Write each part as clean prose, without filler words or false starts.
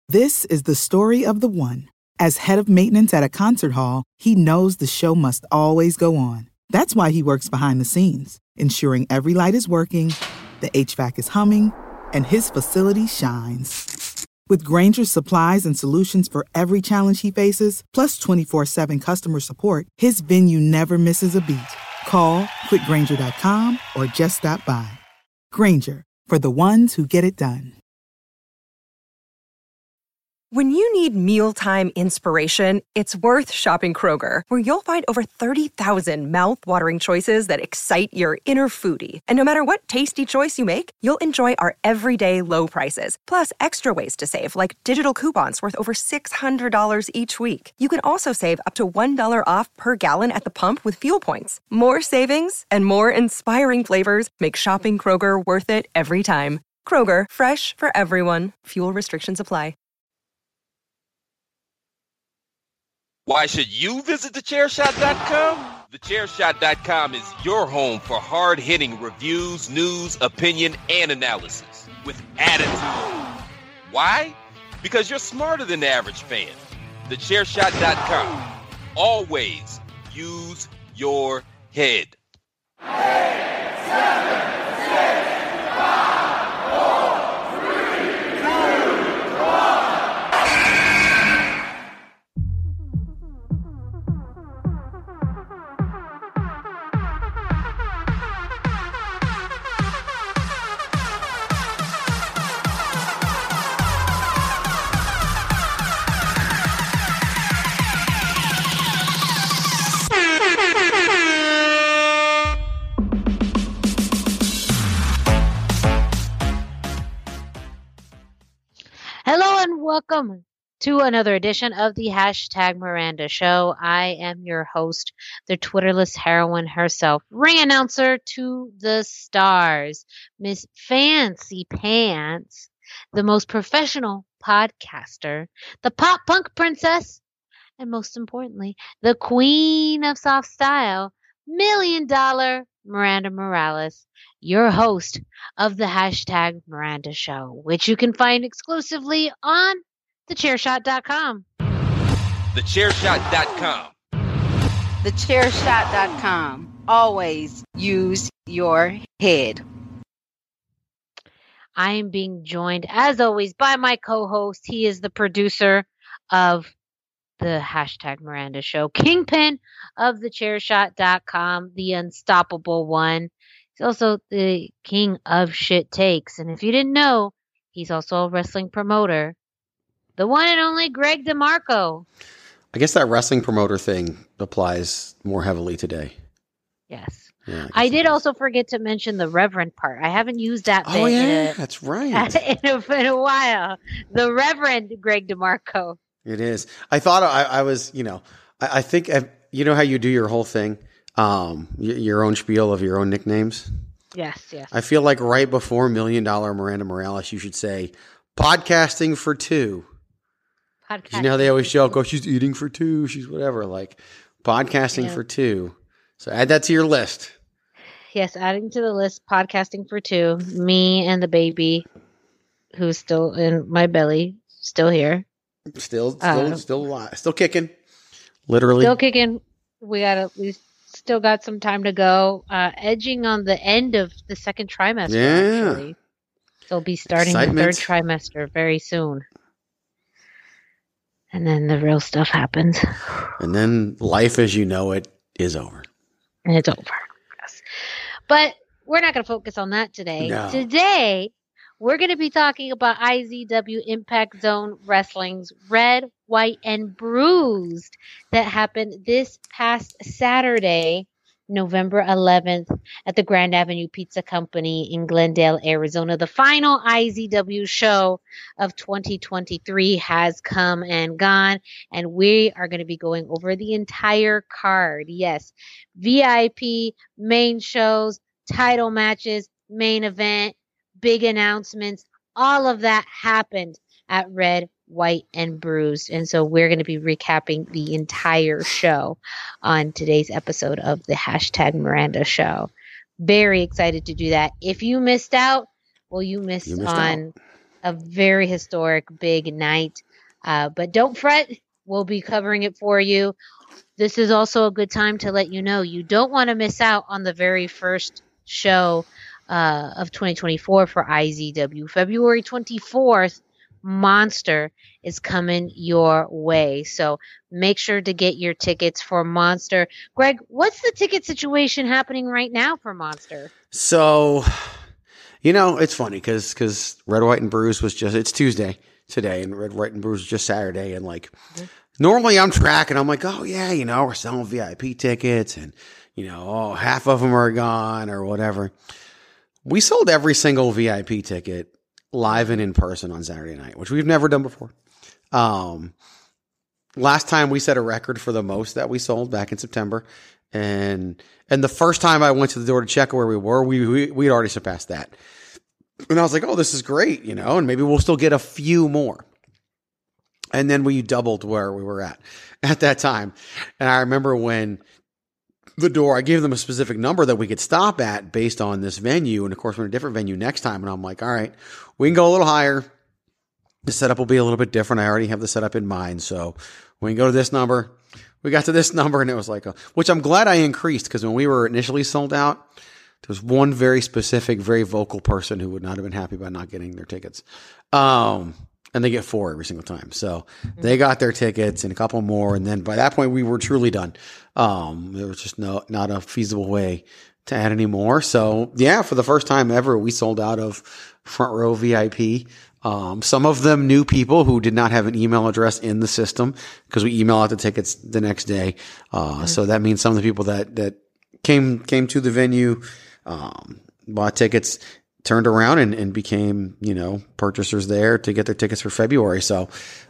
This is the story of the one. As head of maintenance at a concert hall, he knows the show must always go on. That's why he works behind the scenes, ensuring every light is working, the HVAC is humming, and his facility shines. With Grainger's supplies and solutions for every challenge he faces, plus 24/7 customer support, his venue never misses a beat. Call quickgrainger.com or just stop by. Grainger, for the ones who get it done. When you need mealtime inspiration, it's worth shopping Kroger, where you'll find over 30,000 mouth-watering choices that excite your inner foodie. And no matter what tasty choice you make, you'll enjoy our everyday low prices, plus extra ways to save, like digital coupons worth over $600 each week. You can also save up to $1 off per gallon at the pump with fuel points. More savings and more inspiring flavors make shopping Kroger worth it every time. Kroger, fresh for everyone. Fuel restrictions apply. Why should you visit thechairshot.com? Thechairshot.com is your home for hard-hitting reviews, news, opinion, and analysis with attitude. Why? Because you're smarter than the average fan. Thechairshot.com. Always use your head. 8, 7, 6, 5, 4, 3, 2, 1. Hello and welcome to another edition of the Hashtag Miranda Show. I am your host, the Twitterless heroine herself, ring announcer to the stars, Miss Fancy Pants, the most professional podcaster, the pop punk princess, and most importantly, the queen of soft style, $1 million Miranda Morales, your host of the Hashtag Miranda Show, which you can find exclusively on thechairshot.com. Thechairshot.com. Thechairshot.com. Always use your head. I am being joined, as always, by my co-host. He is the producer of the Hashtag Miranda Show, kingpin of thechairshot.com, the unstoppable one. He's also the king of shit takes. And if you didn't know, he's also a wrestling promoter. The one and only Greg DeMarco. I guess that wrestling promoter thing applies more heavily today. Yes. Yeah, I did also forget to mention the Reverend part. I haven't used that bit that's right. in a while. The Reverend Greg DeMarco. It is. I thought I was, I think, you know how you do your whole thing, your own spiel of your own nicknames? Yes. I feel like right before $1 Million Miranda Morales, you should say, podcasting for two. You know how they always joke, she's eating for two, she's whatever, like podcasting for two. So add that to your list. Yes, adding to the list, podcasting for two. Me and the baby, who's still in my belly, still here. Still alive. Still kicking. Literally. Still kicking. We still got some time to go. Edging on the end of the second trimester, actually. They'll be starting the third trimester very soon. And then the real stuff happens. And then life as you know it is over. And it's over. Yes. But we're not going to focus on that today. No. Today, we're going to be talking about IZW Impact Zone Wrestling's Red, White, and Bruised that happened this past Saturday, November 11th, at the Grand Avenue Pizza Company in Glendale, Arizona. The final IZW show of 2023 has come and gone, and we are going to be going over the entire card. Yes, VIP, main shows, title matches, main event, big announcements, all of that happened at Red, White, and Bruised. And so we're going to be recapping the entire show on today's episode of the Hashtag Miranda Show. Very excited to do that. If you missed out, well, you missed on a very historic big night. But don't fret. We'll be covering it for you. This is also a good time to let you know you don't want to miss out on the very first show of 2024 for IZW. February 24th, Monster is coming your way. So make sure to get your tickets for Monster. Greg, what's the ticket situation happening right now for Monster? So, it's funny because Red, White, and Bruised was it's Tuesday today, and Red, White, and Bruised was just Saturday. And normally I'm tracking, I'm like, oh yeah, we're selling VIP tickets and, half of them are gone or whatever. We sold every single VIP ticket live and in person on Saturday night, which we've never done before. Last time we set a record for the most that we sold back in September. And the first time I went to the door to check where we were, we'd already surpassed that. And I was like, oh, this is great, and maybe we'll still get a few more. And then we doubled where we were at that time. And I remember when the door, I gave them a specific number that we could stop at based on this venue. And of course, we're in a different venue next time. And I'm like, all right, we can go a little higher. The setup will be a little bit different. I already have the setup in mind. So we can go to this number. We got to this number and it was like, which I'm glad I increased because when we were initially sold out, there was one very specific, very vocal person who would not have been happy about not getting their tickets. And they get 4 every single time. So they got their tickets and a couple more. And then by that point, we were truly done. There was just not a feasible way to add any more. So yeah, for the first time ever, we sold out of Front Row VIP. Some of them new people who did not have an email address in the system because we email out the tickets the next day. So that means some of the people that came to the venue, bought tickets, turned around and became, purchasers there to get their tickets for February. So,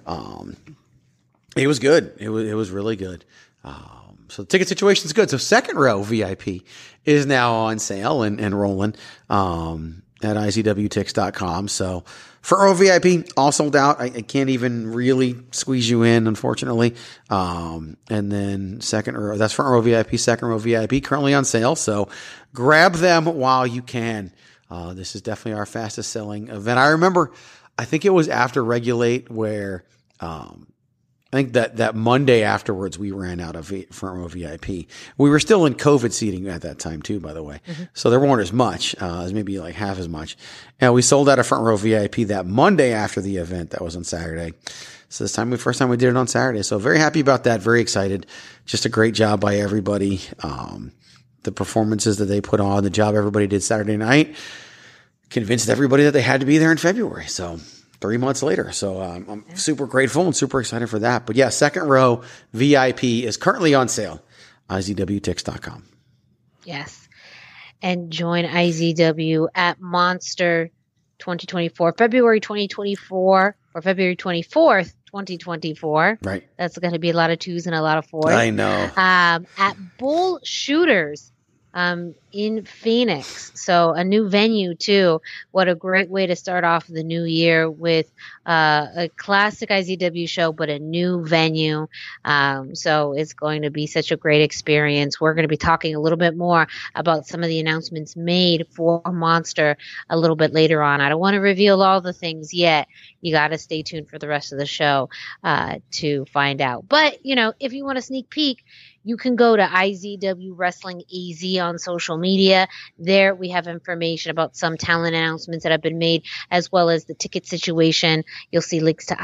it was good. It was really good. So the ticket situation is good. So Second Row VIP is now on sale and rolling, at IZWTix.com. So Front Row VIP all sold out. I can't even really squeeze you in, unfortunately. And then Second Row, that's Front Row VIP, Second Row VIP currently on sale. So grab them while you can. This is definitely our fastest selling event. I remember, I think it was after Regulate where, I think that Monday afterwards we ran out of Front Row VIP. We were still in COVID seating at that time too, by the way. Mm-hmm. So there weren't as much, as maybe like half as much. And we sold out of Front Row VIP that Monday after the event that was on Saturday. So this time, first time we did it on Saturday. So very happy about that. Very excited. Just a great job by everybody. The performances that they put on, the job everybody did Saturday night, convinced everybody that they had to be there in February. So 3 months later. So I'm super grateful and super excited for that. But yeah, Second Row VIP is currently on sale. IZWTix.com. Yes. And join IZW at Monster 2024, February 2024 or February 24th, 2024. Right. That's going to be a lot of 2s and a lot of 4s. I know. At Bull Shooters in Phoenix. So a new venue too. What a great way to start off the new year with a classic IZW show, but a new venue. So it's going to be such a great experience. We're going to be talking a little bit more about some of the announcements made for Monster a little bit later on. I don't want to reveal all the things yet. You got to stay tuned for the rest of the show to find out. But, if you want a sneak peek, you can go to IZW Wrestling AZ on social media. There we have information about some talent announcements that have been made, as well as the ticket situation. You'll see links to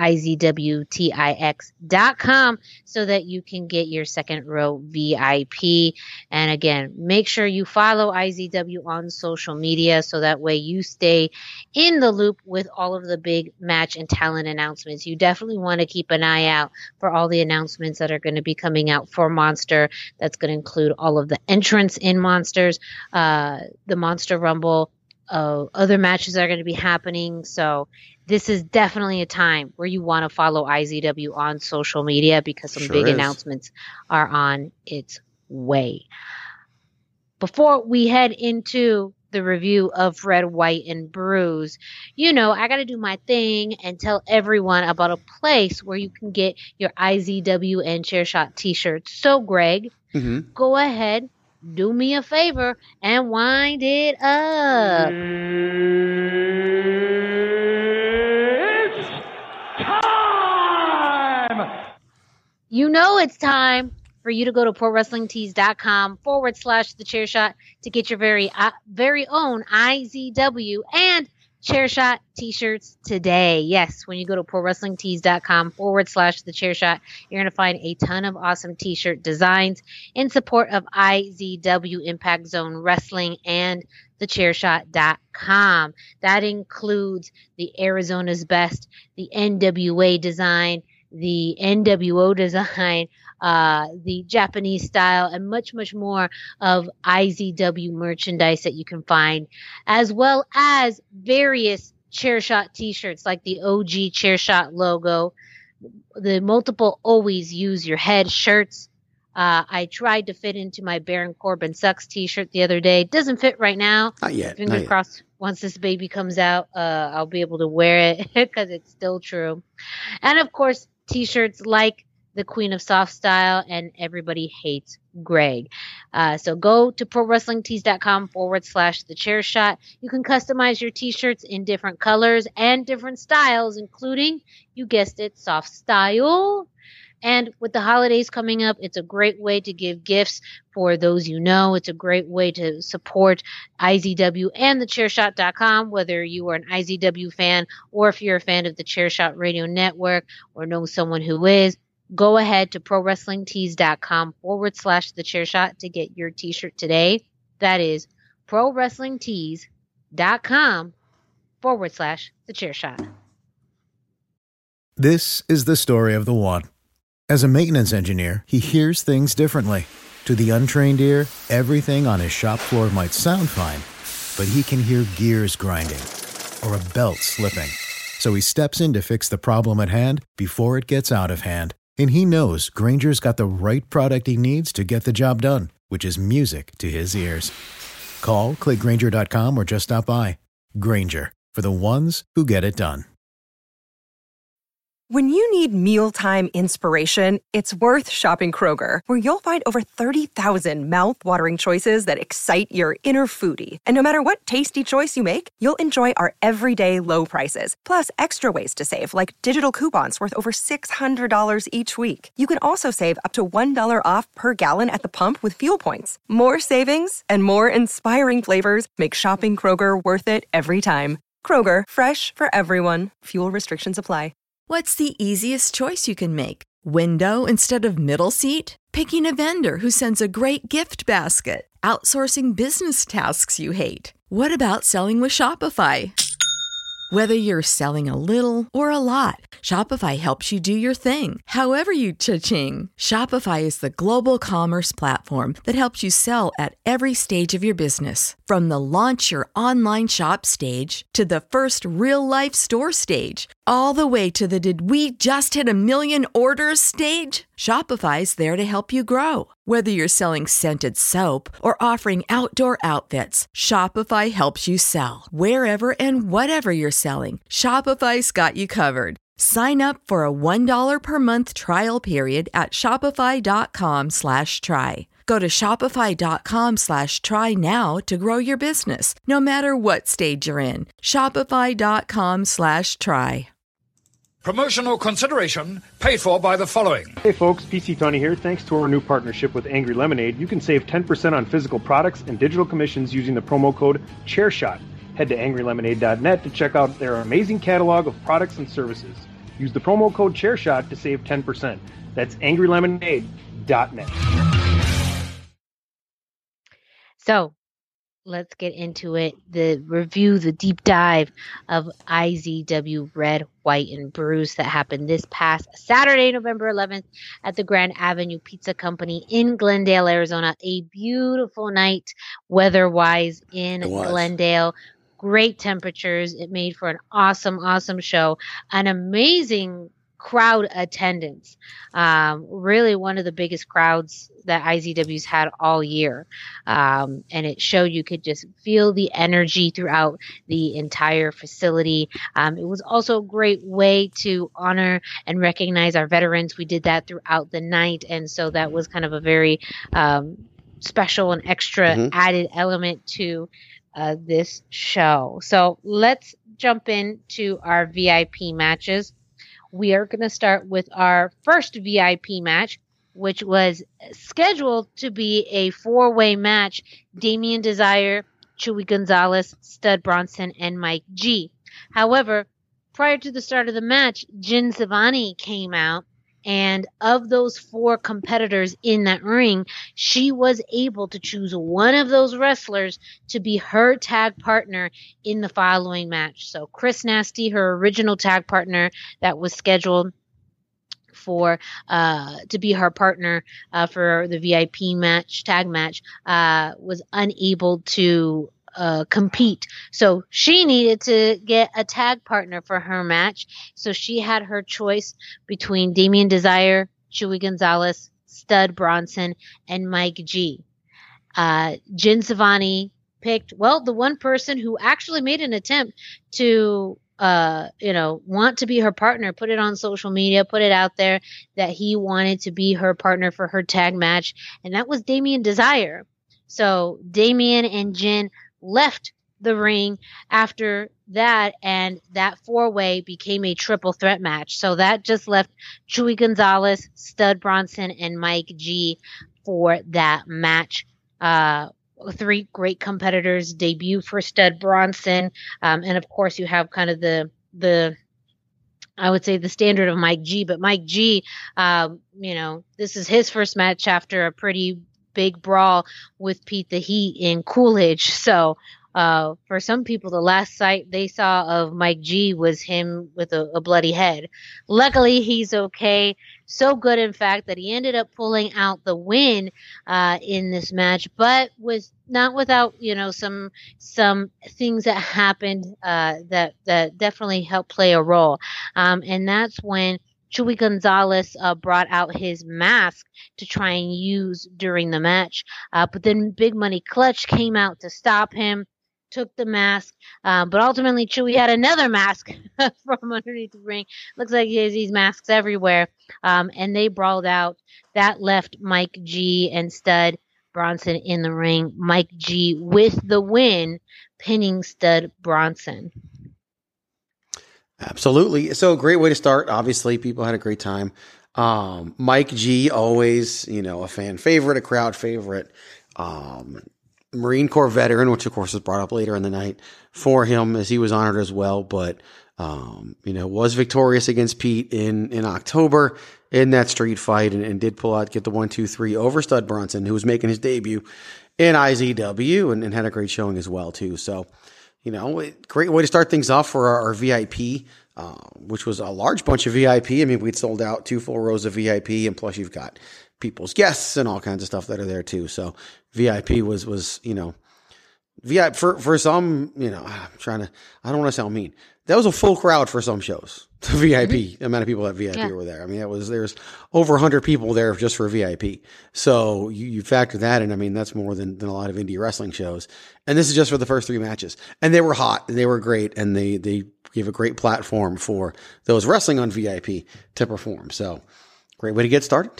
IZWTix.com so that you can get your Second Row VIP. And again, make sure you follow IZW on social media so that way you stay in the loop with all of the big match and talent announcements. You definitely want to keep an eye out for all the announcements that are going to be coming out for Monster. That's going to include all of the entrants in Monsters, the Monster Rumble, other matches that are going to be happening. So this is definitely a time where you want to follow IZW on social media because some big announcements are on its way. Before we head into the review of Red, White, and Bruised, I got to do my thing and tell everyone about a place where you can get your IZW and Chairshot t-shirts. So, Greg, go ahead, do me a favor, and wind it up. time. You know it's time for you to go to ProWrestlingTees.com/TheChairShot to get your very own IZW and Chairshot t-shirts today. Yes, when you go to ProWrestlingTees.com/TheChairShot, you're going to find a ton of awesome t-shirt designs in support of IZW, Impact Zone Wrestling, and TheChairShot.com. That includes the Arizona's Best, the NWA design, the NWO design, the Japanese style, and much, much more of IZW merchandise that you can find, as well as various Chairshot t-shirts like the OG Chairshot logo, the multiple Always Use Your Head shirts. I tried to fit into my Baron Corbin Sucks t-shirt the other day. Doesn't fit right now. Not yet. Fingers crossed. Once this baby comes out, I'll be able to wear it because it's still true. And of course, t-shirts like the Queen of Soft Style and Everybody Hates Greg. So go to ProWrestlingTees.com/TheChairShot. You can customize your t-shirts in different colors and different styles, including, you guessed it, soft style. And with the holidays coming up, it's a great way to give gifts for those you know. It's a great way to support IZW and TheChairShot.com, whether you are an IZW fan or if you're a fan of the Chairshot Radio Network or know someone who is. Go ahead to ProWrestlingTees.com/TheChairShot to get your t-shirt today. That is ProWrestlingTees.com/TheChairShot. This is the story of the one. As a maintenance engineer, he hears things differently. To the untrained ear, everything on his shop floor might sound fine, but he can hear gears grinding or a belt slipping. So he steps in to fix the problem at hand before it gets out of hand. And he knows Grainger's got the right product he needs to get the job done, which is music to his ears. Call, click Grainger.com, or just stop by. Grainger, for the ones who get it done. When you need mealtime inspiration, it's worth shopping Kroger, where you'll find over 30,000 mouth-watering choices that excite your inner foodie. And no matter what tasty choice you make, you'll enjoy our everyday low prices, plus extra ways to save, like digital coupons worth over $600 each week. You can also save up to $1 off per gallon at the pump with fuel points. More savings and more inspiring flavors make shopping Kroger worth it every time. Kroger, fresh for everyone. Fuel restrictions apply. What's the easiest choice you can make? Window instead of middle seat? Picking a vendor who sends a great gift basket? Outsourcing business tasks you hate? What about selling with Shopify? Whether you're selling a little or a lot, Shopify helps you do your thing, however you cha-ching. Shopify is the global commerce platform that helps you sell at every stage of your business. From the launch your online shop stage to the first real-life store stage, all the way to the did we just hit 1 million orders stage. Shopify's there to help you grow. Whether you're selling scented soap or offering outdoor outfits, Shopify helps you sell. Wherever and whatever you're selling, Shopify's got you covered. Sign up for a $1 per month trial period at shopify.com/try. Go to shopify.com/try now to grow your business, no matter what stage you're in. Shopify.com/try. Promotional consideration paid for by the following. Hey folks, PC Tony here. Thanks to our new partnership with Angry Lemonade, you can save 10% on physical products and digital commissions using the promo code ChairShot. Head to angrylemonade.net to check out their amazing catalog of products and services. Use the promo code ChairShot to save 10%. That's angrylemonade.net. So, let's get into it. The review, the deep dive of IZW Red, White, and Bruised that happened this past Saturday, November 11th at the Grand Avenue Pizza Company in Glendale, Arizona. A beautiful night weather-wise in Glendale. Great temperatures. It made for an awesome, awesome show. An amazing crowd attendance. Really one of the biggest crowds that IZW's had all year. And it showed you could just feel the energy throughout the entire facility. It was also a great way to honor and recognize our veterans. We did that throughout the night. And so that was kind of a very special and extra added element to this show. So let's jump into our VIP matches. we are going to start with our first VIP match, which was scheduled to be a 4-way match. Damien Desire, Chewy Gonzalez, Stud Bronson, and Mike G. However, prior to the start of the match, Jin Savani came out, and of those 4 competitors in that ring, she was able to choose one of those wrestlers to be her tag partner in the following match. So Chris Nasty, her original tag partner that was scheduled for to be her partner for the VIP match, tag match, was unable to compete. So she needed to get a tag partner for her match. So she had her choice between Damien Desire, Chewy Gonzalez, Stud Bronson, and Mike G. Jin Savani picked, the one person who actually made an attempt to want to be her partner, put it on social media, put it out there that he wanted to be her partner for her tag match, and that was Damien Desire. So Damien and Jin left the ring after that, and that 4-way became a triple threat match. So that just left Chewy Gonzalez, Stud Bronson, and Mike G for that match. 3 great competitors debut for Stud Bronson, and of course you have kind of the I would say the standard of Mike G, but Mike G, this is his first match after a pretty big brawl with Pete the Heat in Coolidge. So for some people, the last sight they saw of Mike G was him with a bloody head. Luckily, he's okay. So good, in fact, that he ended up pulling out the win in this match, but was not without, some things that happened that definitely helped play a role. And that's when Chewy Gonzalez brought out his mask to try and use during the match. But then Big Money Clutch came out to stop him, took the mask, but ultimately Chewy had another mask from underneath the ring. Looks like he has these masks everywhere, and they brawled out. That left Mike G and Stud Bronson in the ring. Mike G with the win, pinning Stud Bronson. Absolutely. So great way to start. Obviously, people had a great time. Mike G, always, a fan favorite, a crowd favorite. Marine Corps veteran, which of course was brought up later in the night for him as he was honored as well. But, was victorious against Pete in October in that street fight and did get the 1-2-3 over Stud Bronson, who was making his debut in IZW and had a great showing as well too. So, great way to start things off for our VIP, which was a large bunch of VIP. I mean, we'd sold out 2 full rows of VIP, and plus you've got people's guests and all kinds of stuff that are there too. So VIP was VIP for some, I don't want to sound mean. That was a full crowd for some shows. The VIP, the amount of people at VIP were there. I mean, there's over 100 people there just for VIP. So you factor that in. I mean, that's more than a lot of indie wrestling shows. And this is just for the first 3 matches. And they were hot and they were great. And they gave a great platform for those wrestling on VIP to perform. So great way to get started.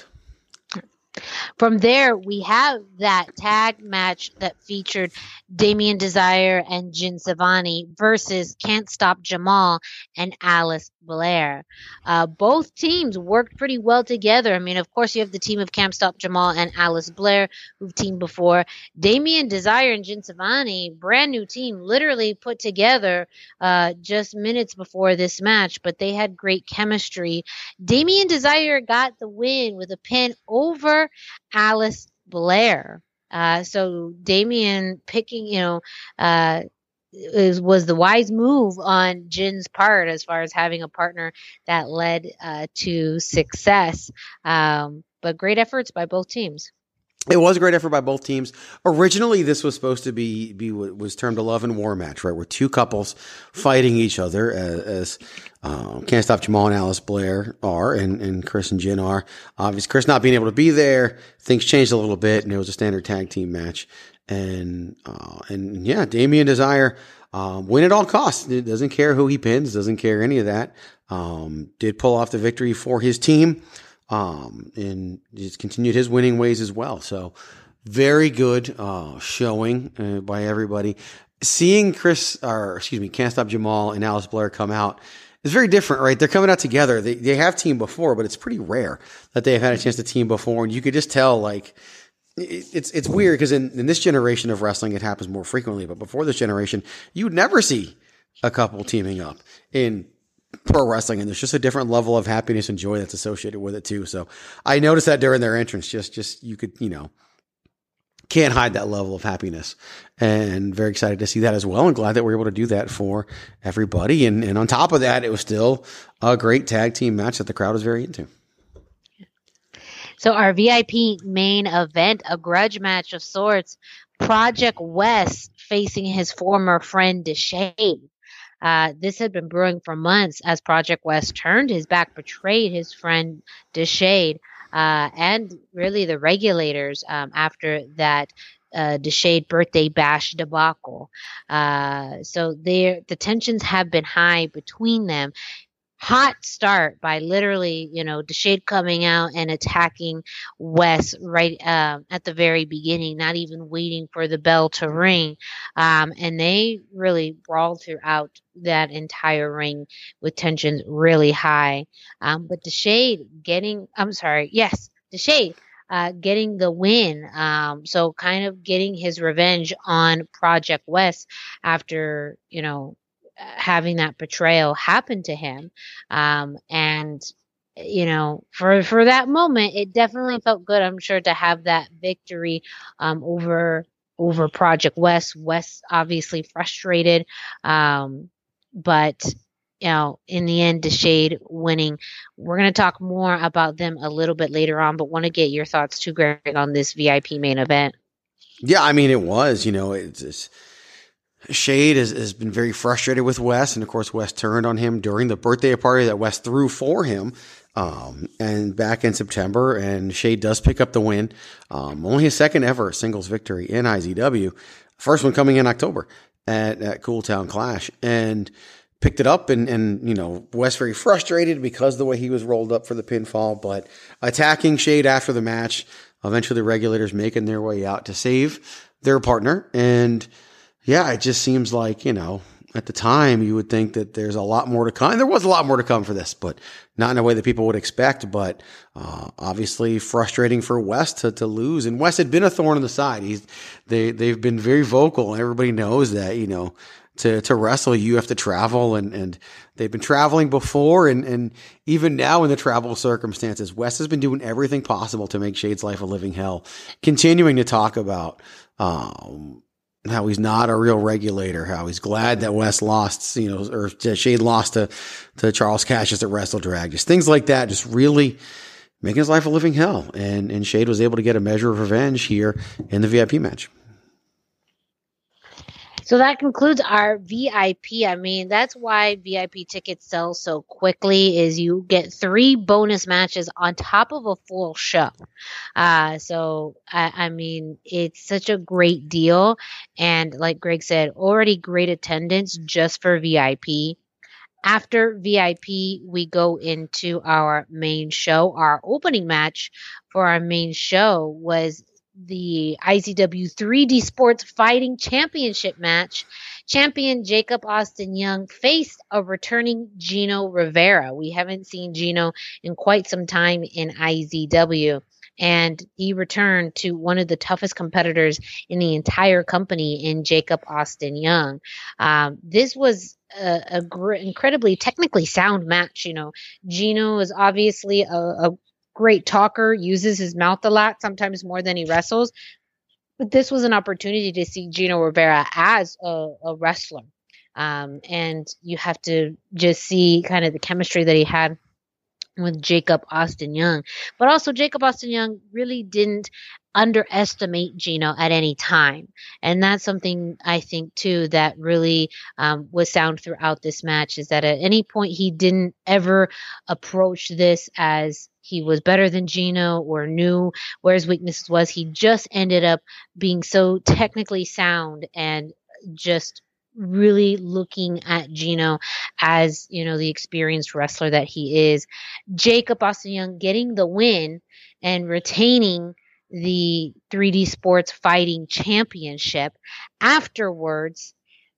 From there, we have that tag match that featured Damien Desire and Jin Savani versus Can't Stop Jamal and Alice Blair. Both teams worked pretty well together. I mean, of course, you have the team of Can't Stop Jamal and Alice Blair, who've teamed before. Damien Desire and Jin Savani, brand new team, literally put together just minutes before this match, but they had great chemistry. Damien Desire got the win with a pin over Alice Blair. So Damien picking, was the wise move on Jin's part as far as having a partner that led to success. But great efforts by both teams. It was a great effort by both teams. Originally, this was supposed to be what was termed a love and war match, right? Where 2 couples fighting each other as Can't Stop Jamal and Alice Blair are, and Chris and Jin are. Obviously, Chris not being able to be there, things changed a little bit, and it was a standard tag team match. And Damien Desire win at all costs. It doesn't care who he pins, doesn't care any of that. Did pull off the victory for his team. And he's continued his winning ways as well. So very good, showing, by everybody. Seeing Can't Stop Jamal and Alice Blair come out, it's very different, right? They're coming out together. They have teamed before, but it's pretty rare that they have had a chance to team before. And you could just tell, like, it's weird because in this generation of wrestling, it happens more frequently. But before this generation, you would never see a couple teaming up in pro wrestling. And there's just a different level of happiness and joy that's associated with it too. So I noticed that during their entrance, just you could, can't hide that level of happiness, and very excited to see that as well. And glad that we're able to do that for everybody. And on top of that, it was still a great tag team match that the crowd was very into. So our VIP main event, a grudge match of sorts, Project West facing his former friend DeShade. This had been brewing for months as Project West turned his back, betrayed his friend DeShade. And really the regulators after that DeShade birthday bash debacle. So the tensions have been high between them. Hot start by literally, DeShade coming out and attacking Wes right at the very beginning, not even waiting for the bell to ring. And they really brawled throughout that entire ring with tensions really high. But DeShade getting the win. So kind of getting his revenge on Project West after, having that betrayal happen to him. And, for that moment, it definitely felt good, I'm sure, to have that victory over Project West. West obviously frustrated. But in the end, DeShade winning. We're going to talk more about them a little bit later on, but want to get your thoughts too, Greg, on this VIP main event. Yeah, I mean, it was, it's Shade has been very frustrated with Wes, and of course, Wes turned on him during the birthday party that Wes threw for him. And back in September, and Shade does pick up the win. Only his second ever singles victory in IZW. First one coming in October at Cool Town Clash, and picked it up. And Wes very frustrated because of the way he was rolled up for the pinfall, but attacking Shade after the match. Eventually, the regulators making their way out to save their partner. And yeah, it just seems like, at the time you would think that there's a lot more to come. And there was a lot more to come for this, but not in a way that people would expect. But obviously frustrating for Wes to lose. And Wes had been a thorn in the side. They've been very vocal, and everybody knows that, to wrestle, you have to travel, and they've been traveling before. And even now in the travel circumstances, Wes has been doing everything possible to make Shade's life a living hell, continuing to talk about, how he's not a real regulator, how he's glad that Wes lost, or Shade lost to Charles Cassius at Wrestle Drag, just things like that, just really making his life a living hell. And Shade was able to get a measure of revenge here in the VIP match. So that concludes our VIP. I mean, that's why VIP tickets sell so quickly, is you get 3 bonus matches on top of a full show. So I mean, it's such a great deal. And like Greg said, already great attendance just for VIP. After VIP, we go into our main show. Our opening match for our main show was the IZW 3D Sports Fighting Championship match. Champion Jacob Austin Young faced a returning Gino Rivera. We haven't seen Gino in quite some time in IZW, and he returned to one of the toughest competitors in the entire company in Jacob Austin Young. This was incredibly technically sound match. Gino is obviously a great talker, uses his mouth a lot, sometimes more than he wrestles. But this was an opportunity to see Gino Rivera as a wrestler. And you have to just see kind of the chemistry that he had with Jacob Austin Young. But also Jacob Austin Young really didn't underestimate Gino at any time. And that's something I think too that really was sound throughout this match, is that at any point he didn't ever approach this as he was better than Gino or knew where his weaknesses was. He just ended up being so technically sound and just really looking at Gino as, the experienced wrestler that he is. Jacob Austin Young getting the win and retaining the 3D Sports Fighting Championship. Afterwards,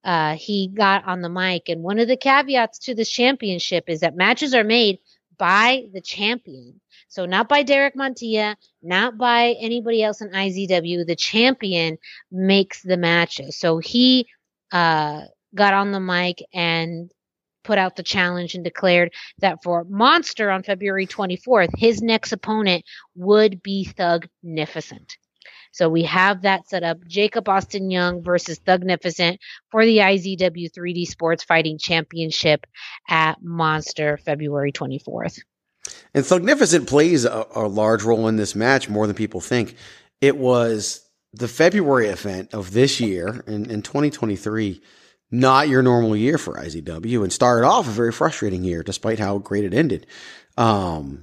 he got on the mic, and one of the caveats to this championship is that matches are made by the champion. So not by Derek Montilla, not by anybody else in IZW. The champion makes the matches. So he got on the mic and put out the challenge and declared that for Monster on February 24th, his next opponent would be Thugnificent. So we have that set up. Jacob Austin Young versus Thugnificent for the IZW 3D Sports Fighting Championship at Monster February 24th. And Thugnificent plays a large role in this match more than people think. It was the February event of this year in 2023, not your normal year for IZW, and started off a very frustrating year despite how great it ended. But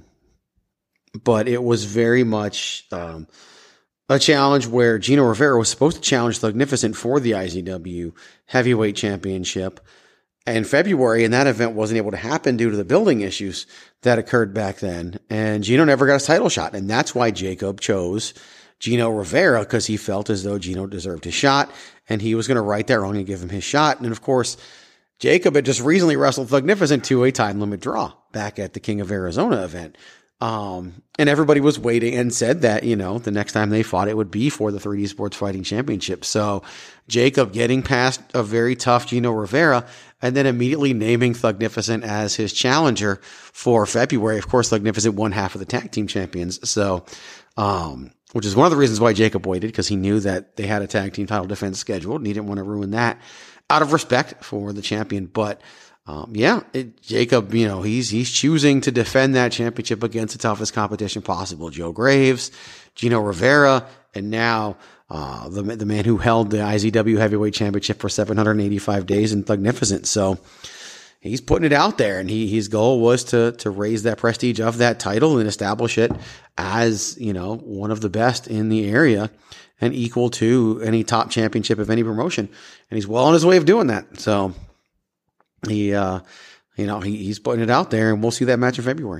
it was very much a challenge where Gino Rivera was supposed to challenge Thugnificent for the IZW Heavyweight Championship in February, and that event wasn't able to happen due to the building issues that occurred back then. And Gino never got his title shot, and that's why Jacob chose Gino Rivera, because he felt as though Gino deserved his shot, and he was going to right that wrong and give him his shot. And of course, Jacob had just recently wrestled Thugnificent to a time limit draw back at the King of Arizona event. And everybody was waiting and said that, the next time they fought, it would be for the 3D Sports Fighting Championship. So Jacob getting past a very tough Gino Rivera and then immediately naming Thugnificent as his challenger for February. Of course, Thugnificent won half of the tag team champions. So, which is one of the reasons why Jacob waited, because he knew that they had a tag team title defense scheduled and he didn't want to ruin that out of respect for the champion. But Jacob, he's choosing to defend that championship against the toughest competition possible. Joe Graves, Gino Rivera, and now the man who held the IZW Heavyweight Championship for 785 days in Thugnificent. So he's putting it out there, and his goal was to raise that prestige of that title and establish it as, one of the best in the area and equal to any top championship of any promotion. And he's well on his way of doing that. So he's putting it out there, and we'll see that match in February.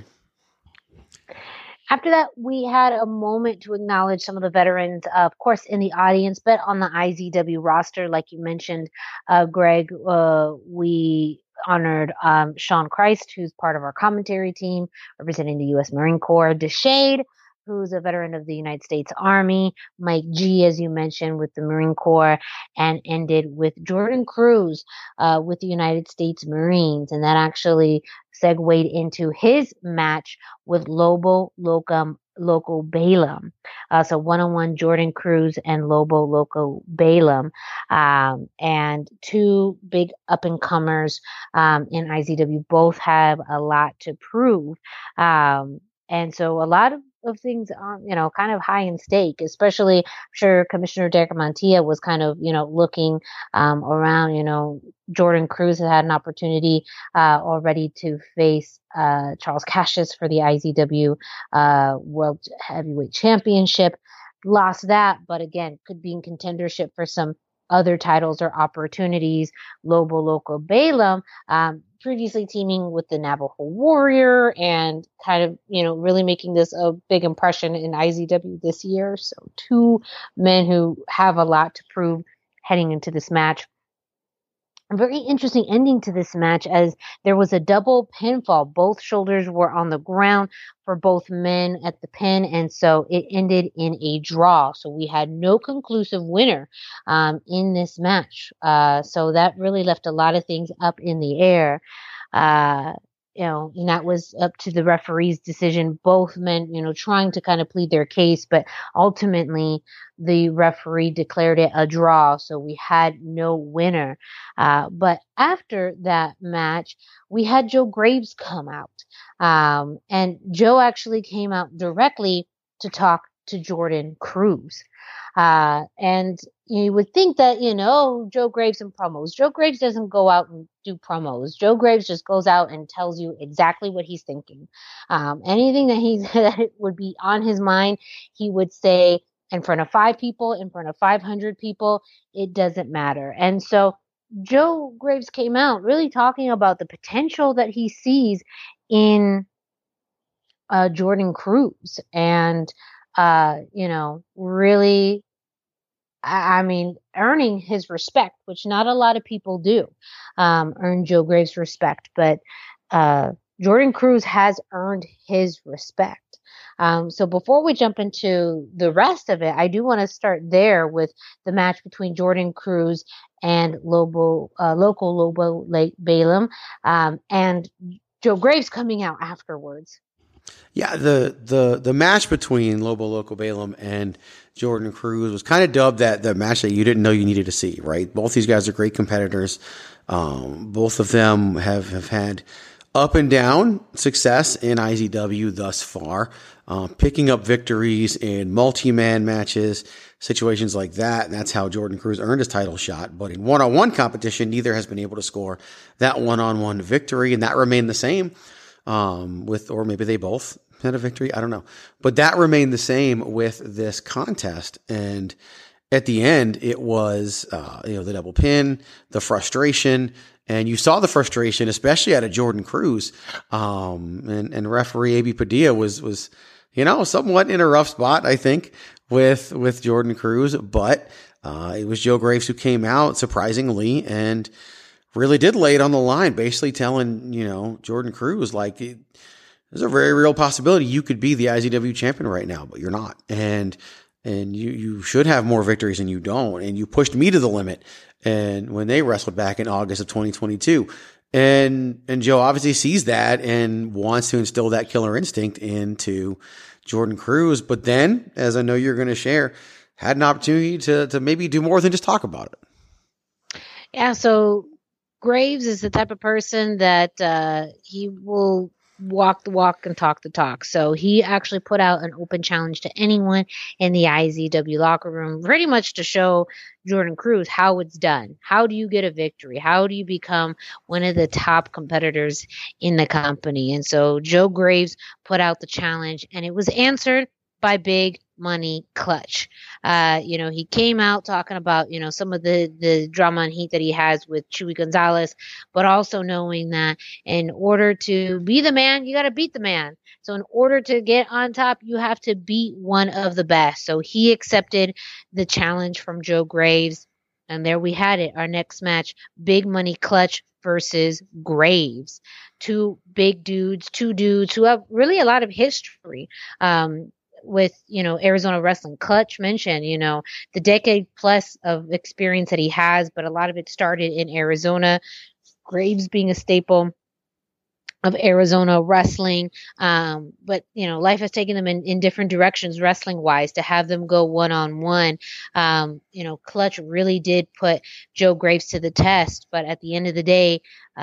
After that, we had a moment to acknowledge some of the veterans, of course, in the audience, but on the IZW roster, like you mentioned, Greg, we honored Sean Christ, who's part of our commentary team, representing the U.S. Marine Corps, DeShade, who's a veteran of the United States Army, Mike G, as you mentioned, with the Marine Corps, and ended with Jordan Cruz with the United States Marines. And that actually segued into his match with Lobo Loco Balaam. So one-on-one Jordan Cruz and Lobo Loco Balaam. And two big up-and-comers in IZW both have a lot to prove. And so a lot of things, kind of high in stake, especially I'm sure Commissioner Derek Montilla was kind of, looking around, Jordan Cruz had an opportunity already to face Charles Cassius for the IZW World Heavyweight Championship. Lost that, but again, could be in contendership for some other titles or opportunities. Lobo Loco Balaam, previously teaming with the Navajo Warrior and kind of, really making this a big impression in IZW this year. So two men who have a lot to prove heading into this match. A very interesting ending to this match, as there was a double pinfall. Both shoulders were on the ground for both men at the pin, and so it ended in a draw. So we had no conclusive winner in this match. So that really left a lot of things up in the air. And that was up to the referee's decision. Both men, trying to kind of plead their case, but ultimately the referee declared it a draw. So we had no winner. But after that match, we had Joe Graves come out. And Joe actually came out directly to talk to Jordan Cruz. And you would think that, Joe Graves and promos. Joe Graves doesn't go out and do promos. Joe Graves just goes out and tells you exactly what he's thinking. Anything that would be on his mind, he would say in front of 5 people, in front of 500 people, it doesn't matter. And so Joe Graves came out really talking about the potential that he sees in Jordan Cruz, and really I mean, earning his respect, which not a lot of people do, earn Joe Graves' respect. But Jordan Cruz has earned his respect. So before we jump into the rest of it, I do want to start there with the match between Jordan Cruz and local Lobo Balaam, and Joe Graves coming out afterwards. Yeah, the match between Loco Balaam and Jordan Cruz was kind of dubbed the match that you didn't know you needed to see, right? Both these guys are great competitors. Both of them have had up and down success in IZW thus far, picking up victories in multi-man matches, situations like that. And that's how Jordan Cruz earned his title shot. But in one-on-one competition, neither has been able to score that one-on-one victory. And that remained the same, or maybe they both had a victory. I don't know. But that remained the same with this contest. And at the end, it was, the double pin, the frustration, and you saw the frustration, especially out of Jordan Cruz. And referee A.B. Padilla was, somewhat in a rough spot, I think, with Jordan Cruz. But, it was Joe Graves who came out surprisingly and really did lay it on the line, basically telling, Jordan Cruz, like, there's a very real possibility you could be the IZW champion right now, but you're not. And you should have more victories and you don't. And you pushed me to the limit. And when they wrestled back in August of 2022, and Joe obviously sees that and wants to instill that killer instinct into Jordan Cruz. But then, as I know you're going to share, had an opportunity to maybe do more than just talk about it. Yeah. So Graves is the type of person that, he will walk the walk and talk the talk. So he actually put out an open challenge to anyone in the IZW locker room, pretty much to show Jordan Cruz how it's done. How do you get a victory? How do you become one of the top competitors in the company? And so Joe Graves put out the challenge, and it was answered by Big Money Clutch. He came out talking about, some of the drama and heat that he has with Chuy Gonzalez, but also knowing that in order to be the man, you got to beat the man. So in order to get on top, you have to beat one of the best. So he accepted the challenge from Joe Graves. And there we had it. Our next match, Big Money Clutch versus Graves. Two dudes who have really a lot of history. With, Arizona wrestling. Clutch mentioned, the decade plus of experience that he has, but a lot of it started in Arizona. Graves being a staple of Arizona wrestling. But, life has taken them in different directions wrestling wise to have them go one-on-one. Clutch really did put Joe Graves to the test, but at the end of the day,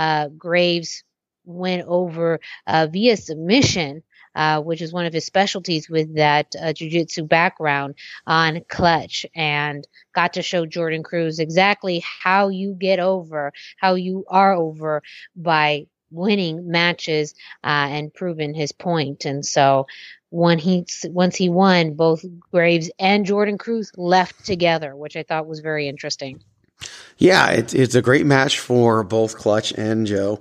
Graves went over via submission, which is one of his specialties with that jiu-jitsu background on Clutch, and got to show Jordan Cruz exactly how you get over, how you are over by winning matches and proving his point. And so once he won, both Graves and Jordan Cruz left together, which I thought was very interesting. Yeah, it's a great match for both Clutch and Joe.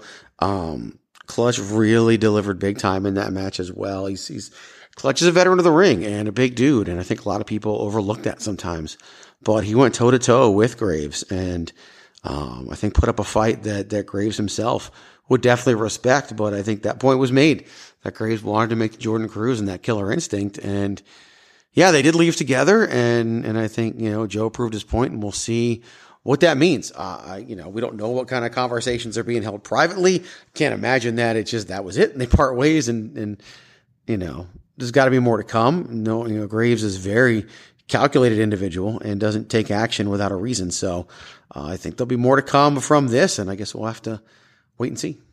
Clutch really delivered big time in that match as well. Clutch is a veteran of the ring and a big dude, and I think a lot of people overlook that sometimes. But he went toe to toe with Graves, and I think put up a fight that Graves himself would definitely respect. But I think that point was made that Graves wanted to make Jordan Cruz and that killer instinct, and yeah, they did leave together, and I think Joe proved his point, and we'll see what that means. We don't know what kind of conversations are being held privately. Can't imagine that it's just that was it and they part ways, and there's got to be more to come. Graves is a very calculated individual and doesn't take action without a reason. So I think there'll be more to come from this, and I guess we'll have to wait and see.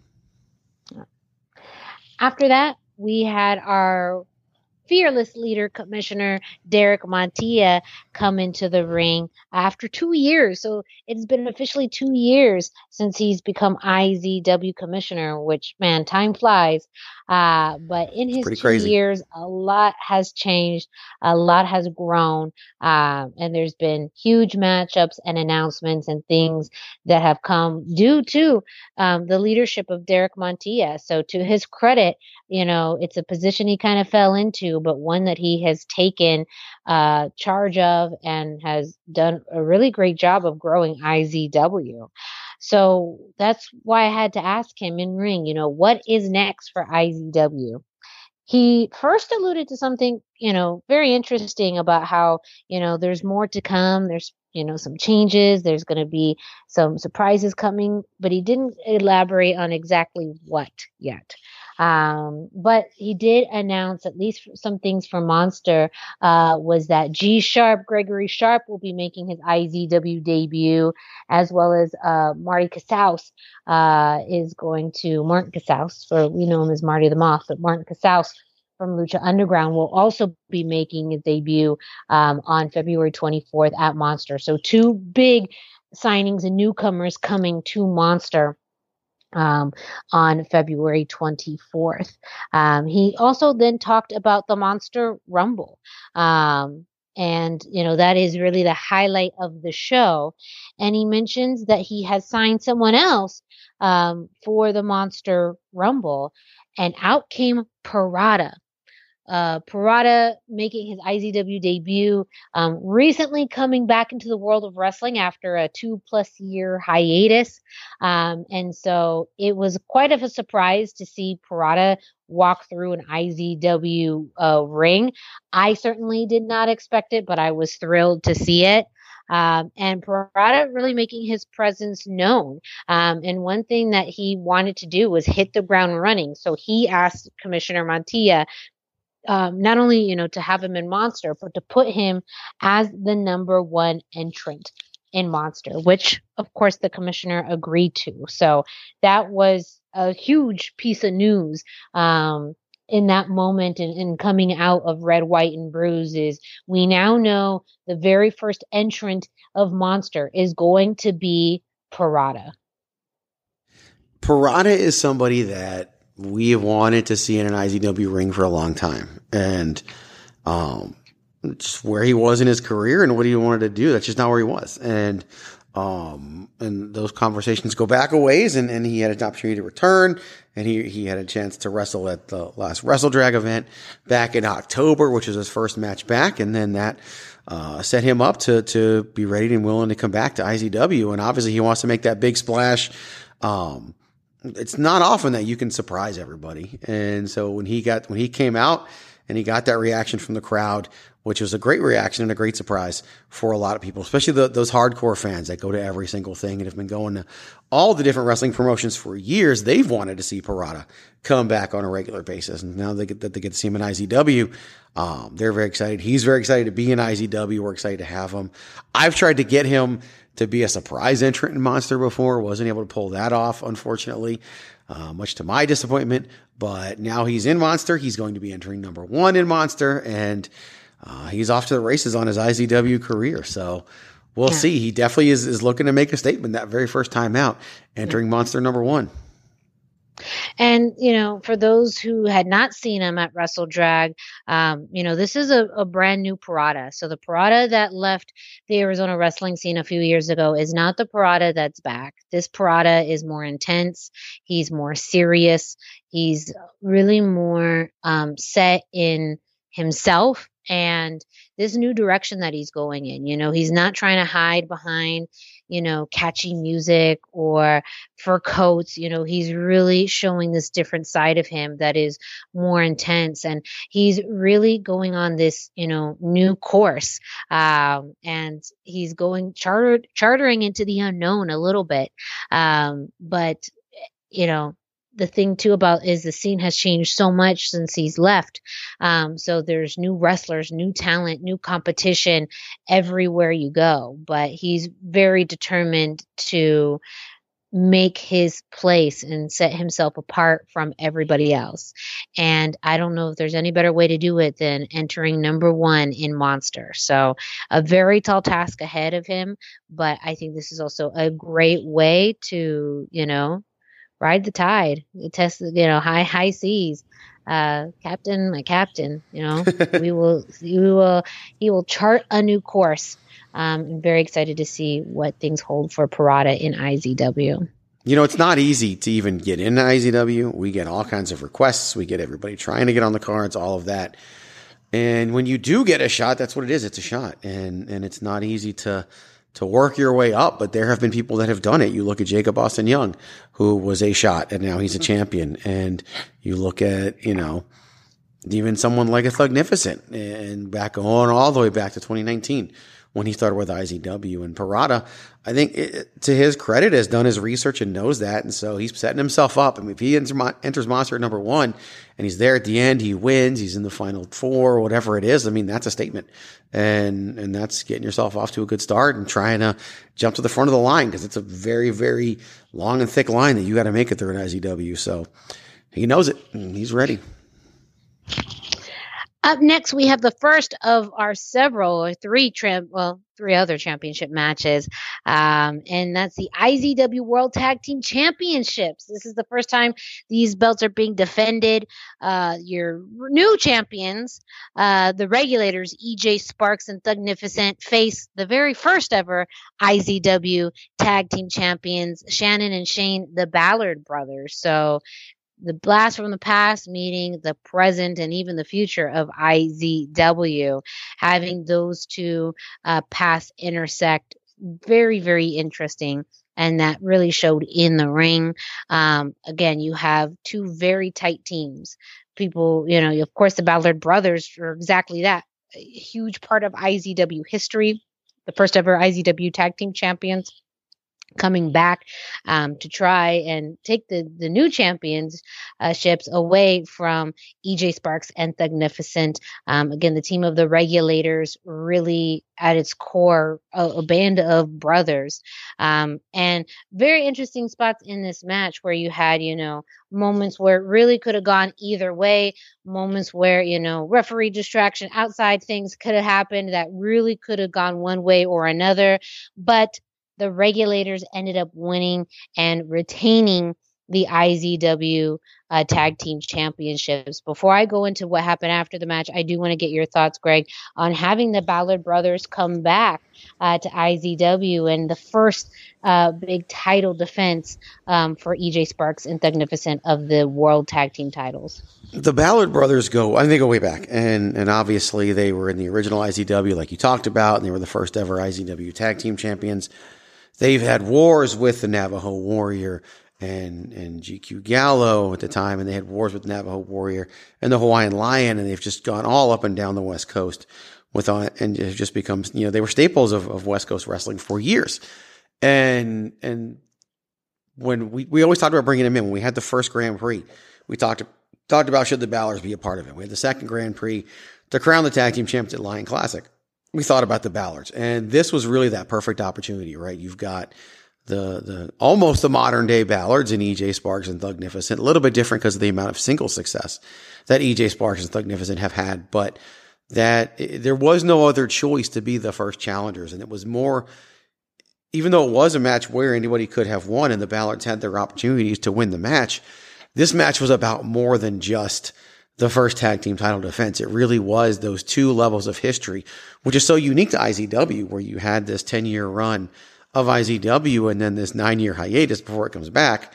After that, we had our fearless leader, Commissioner Derek Montilla, come into the ring after 2 years. So it's been officially 2 years since he's become IZW commissioner, which, man, time flies. But in his 2 years, a lot has changed. A lot has grown. And there's been huge matchups and announcements and things that have come due to the leadership of Derek Montilla. So to his credit, it's a position he kind of fell into IZW, but one that he has taken charge of and has done a really great job of growing IZW. So that's why I had to ask him in ring, what is next for IZW? He first alluded to something, very interesting about how, there's more to come. There's, some changes. There's going to be some surprises coming, but he didn't elaborate on exactly what yet. But he did announce at least some things for Monster, was that Gregory Sharp will be making his IZW debut, as well as, Martin Casaus, Martin Casaus, we know him as Marty the Moth, but Martin Casaus from Lucha Underground will also be making his debut, on February 24th at Monster. So 2 big signings and newcomers coming to Monster on February 24th. He also then talked about the Monster Rumble. And, that is really the highlight of the show. And he mentions that he has signed someone else for the Monster Rumble. And out came Parada. Parada making his IZW debut, recently coming back into the world of wrestling after a 2+ year hiatus. And so it was quite of a surprise to see Parada walk through an IZW ring. I certainly did not expect it, but I was thrilled to see it. And Parada really making his presence known. And one thing that he wanted to do was hit the ground running. So he asked Commissioner Mantilla, not only, to have him in Monster, but to put him as the number 1 entrant in Monster, which of course the commissioner agreed to. So that was a huge piece of news, in that moment and coming out of Red, White, and Bruise is we now know the very first entrant of Monster is going to be Parada. Parada is somebody that we have wanted to see in an IZW ring for a long time. And just where he was in his career and what he wanted to do, that's just not where he was. And those conversations go back a ways, and he had an opportunity to return, and he had a chance to wrestle at the last WrestleDrag event back in October, which was his first match back. And then that set him up to be ready and willing to come back to IZW. And obviously he wants to make that big splash. It's not often that you can surprise everybody. And so when he came out and he got that reaction from the crowd, which was a great reaction and a great surprise for a lot of people, especially those hardcore fans that go to every single thing and have been going to all the different wrestling promotions for years. They've wanted to see Parada come back on a regular basis. And now they get to see him in IZW. They're very excited. He's very excited to be in IZW. We're excited to have him. I've tried to get him to be a surprise entrant in Monster before. Wasn't able to pull that off, unfortunately, much to my disappointment. But now he's in Monster. He's going to be entering number 1 in Monster, and he's off to the races on his IZW career. So we'll see. He definitely is looking to make a statement that very first time out, entering Monster number 1. And, for those who had not seen him at WrestleDrag, this is a brand new Parada. So the Parada that left the Arizona wrestling scene a few years ago is not the Parada that's back. This Parada is more intense. He's more serious. He's really more set in himself and this new direction that he's going in. He's not trying to hide behind, catchy music or fur coats. He's really showing this different side of him that is more intense, and he's really going on this, new course. And he's going chartering into the unknown a little bit. But the thing too about is the scene has changed so much since he's left. So there's new wrestlers, new talent, new competition everywhere you go, but he's very determined to make his place and set himself apart from everybody else. And I don't know if there's any better way to do it than entering number 1 in Monster. So a very tall task ahead of him, but I think this is also a great way to, ride the tide, test, high seas. Captain, my captain, he will chart a new course. I'm very excited to see what things hold for Parada in IZW. It's not easy to even get into IZW. We get all kinds of requests. We get everybody trying to get on the cards, all of that. And when you do get a shot, that's what it is. It's a shot. And it's not easy to work your way up, but there have been people that have done it. You look at Jacob Austin Young, who was a shot and now he's a champion. And you look at, even someone like a Thugnificent and back on all the way back to 2019 when he started with IZW. And Parada, I think to his credit, has done his research and knows that. And so he's setting himself up. I mean, if he enters Monster at number 1 and he's there at the end, he wins, he's in the final 4, whatever it is. I mean, that's a statement. And that's getting yourself off to a good start and trying to jump to the front of the line, because it's a very, very long and thick line that you got to make it through at IZW. So he knows it and he's ready. Up next, we have the first of our three other championship matches, and that's the IZW World Tag Team Championships. This is the first time these belts are being defended. Your new champions, the Regulators, EJ Sparks and Thugnificent, face the very first ever IZW Tag Team Champions, Shannon and Shane, the Ballard brothers. So the blast from the past meeting the present and even the future of IZW, having those two paths intersect, very, very interesting. And that really showed in the ring. Again, you have two very tight teams. People, of course, the Ballard brothers are exactly that. A huge part of IZW history, the first ever IZW Tag Team Champions, coming back to try and take the new championships away from EJ Sparks and Thugnificent. Again, the team of the Regulators, really at its core, a band of brothers. And very interesting spots in this match where you had, moments where it really could have gone either way, moments where, referee distraction, outside things could have happened that really could have gone one way or another. But the Regulators ended up winning and retaining the IZW Tag Team Championships. Before I go into what happened after the match, I do want to get your thoughts, Greg, on having the Ballard brothers come back to IZW and the first big title defense for EJ Sparks and Thugnificent of the World Tag Team titles. The Ballard brothers go way back. And obviously they were in the original IZW, like you talked about, and they were the first ever IZW Tag Team Champions. They've had wars with the Navajo Warrior and GQ Gallo at the time, and they had wars with Navajo Warrior and the Hawaiian Lion, and they've just gone all up and down the West Coast and it just becomes, they were staples of West Coast wrestling for years. And when we always talked about bringing them in, when we had the first Grand Prix, we talked about should the Ballards be a part of it. We had the second Grand Prix to crown the tag team champions at Lion Classic. We thought about the Ballards, and this was really that perfect opportunity, right? You've got the almost the modern day Ballards in EJ Sparks and Thugnificent, a little bit different because of the amount of single success that EJ Sparks and Thugnificent have had, but that there was no other choice to be the first challengers. And it was more, even though it was a match where anybody could have won and the Ballards had their opportunities to win the match, this match was about more than just the first tag team title defense. It really was those two levels of history, which is so unique to IZW, where you had this 10-year run of IZW and then this 9-year hiatus before it comes back,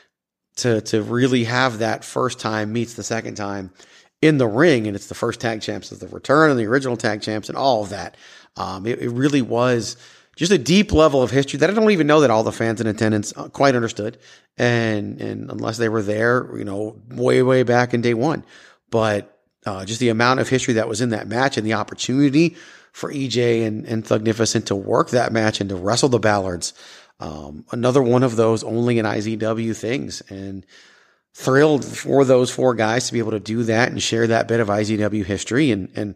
to really have that first time meets the second time in the ring. And it's the first tag champs of the return and the original tag champs and all of that. It really was just a deep level of history that I don't even know that all the fans in attendance quite understood. And unless they were there, way, way back in day one. But just the amount of history that was in that match and the opportunity for EJ and Thugnificent to work that match and to wrestle the Ballards, another one of those only in IZW things. And thrilled for those four guys to be able to do that and share that bit of IZW history. And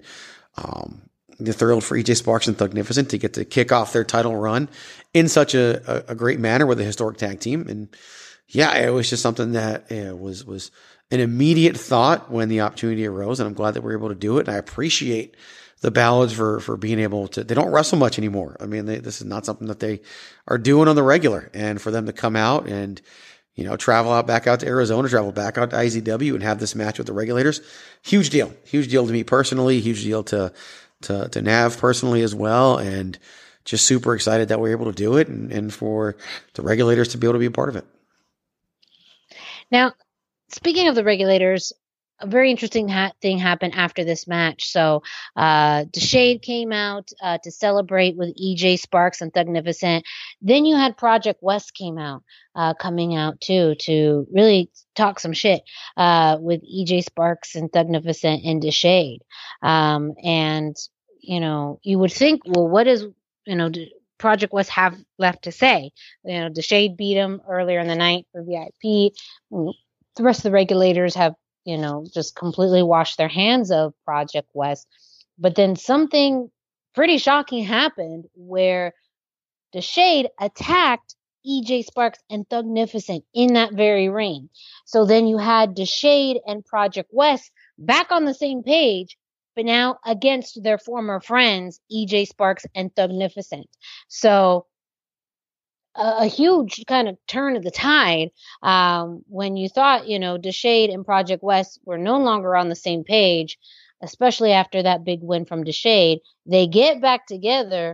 thrilled for EJ Sparks and Thugnificent to get to kick off their title run in such a great manner with a historic tag team. And yeah, it was just something that was an immediate thought when the opportunity arose, and I'm glad that we're able to do it. And I appreciate the Ballards for being able to. They don't wrestle much anymore. I mean, this is not something that they are doing on the regular, and for them to come out and travel back out to Arizona, travel back out to IZW, and have this match with the Regulators, huge deal to me personally, huge deal to Nav personally as well, and just super excited that we're able to do it, and for the Regulators to be able to be a part of it. Now, speaking of the Regulators, a very interesting thing happened after this match. So DeShade came out to celebrate with EJ Sparks and Thugnificent. Then you had Project West coming out too to really talk some shit with EJ Sparks and Thugnificent and DeShade. And, you would think, well, what is, Project West have left to say? DeShade beat him earlier in the night for VIP. The rest of the regulators have, just completely washed their hands of Project West. But then something pretty shocking happened where DeShade attacked EJ Sparks and Thugnificent in that very ring. So then you had DeShade and Project West back on the same page, but now against their former friends, EJ Sparks and Thugnificent. So a huge kind of turn of the tide when you thought, DeShade and Project West were no longer on the same page, especially after that big win from DeShade. They get back together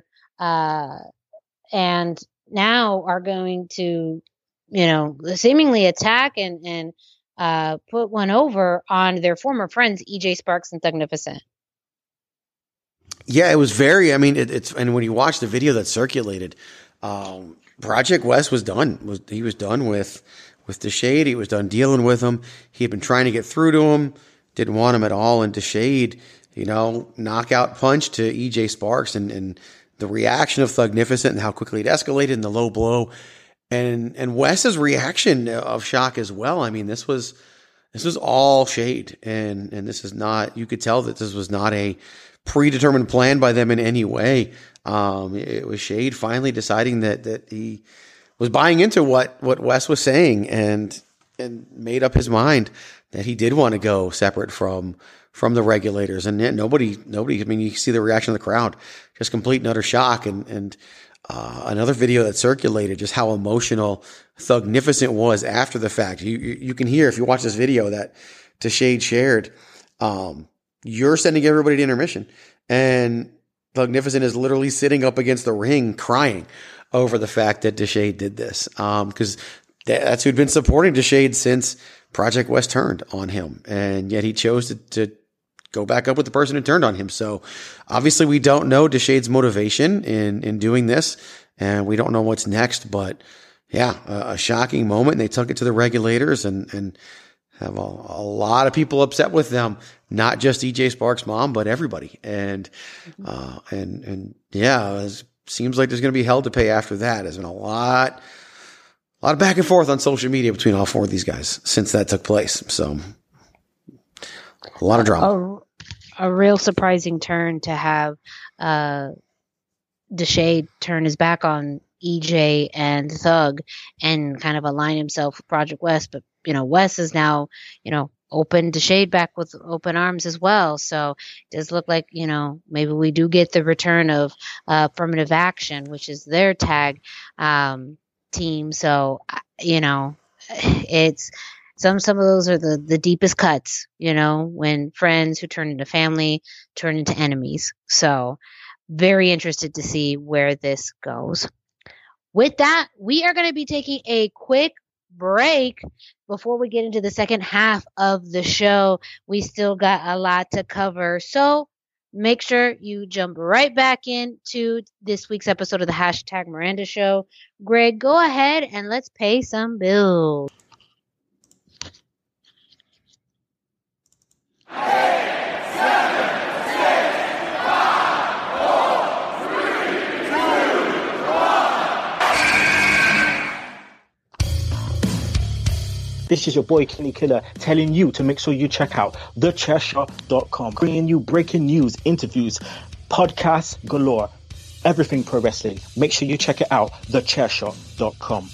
and now are going to, seemingly attack and put one over on their former friends, EJ Sparks and Thugnificent. Yeah, it was very, and when you watch the video that circulated, Project West was done. He was done with DeShade. He was done dealing with him. He had been trying to get through to him, didn't want him at all. And DeShade, knockout punch to EJ Sparks and the reaction of Thugnificent and how quickly it escalated and the low blow. And Wes's reaction of shock as well. This was all shade. And this is not, you could tell that this was not a predetermined plan by them in any way. It was Shade finally deciding that he was buying into what Wes was saying and made up his mind that he did want to go separate from the regulators. And nobody, you see the reaction of the crowd, just complete and utter shock. And another video that circulated, just how emotional Thugnificent was after the fact. You can hear, if you watch this video that DeShade shared, you're sending everybody to intermission. And Thugnificent is literally sitting up against the ring crying over the fact that DeShade did this. Because that's who'd been supporting DeShade since Project West turned on him. And yet he chose to go back up with the person who turned on him. So obviously we don't know DeShade's motivation in doing this. And we don't know what's next. But yeah, a shocking moment. And they took it to the regulators and have a lot of people upset with them, not just EJ Sparks' mom, but everybody. And yeah, it seems like there's going to be hell to pay after that. There's been a lot of back and forth on social media between all four of these guys since that took place. So a lot of drama. A real surprising turn to have DeShade turn his back on EJ and Thug and kind of align himself with Project West. But, Wes is now, open DeShade back with open arms as well. So it does look like, maybe we do get the return of Affirmative Action, which is their tag team. So, it's some of those are the deepest cuts, when friends who turn into family turn into enemies. So very interested to see where this goes. With that, we are going to be taking a quick break before we get into the second half of the show. We still got a lot to cover. So make sure you jump right back into this week's episode of the Hashtag Miranda Show. Greg, go ahead and let's pay some bills. This is your boy Kenny Killer telling you to make sure you check out thechairshot.com, bringing you breaking news, interviews, podcasts galore, everything pro wrestling. Make sure you check it out, thechairshot.com.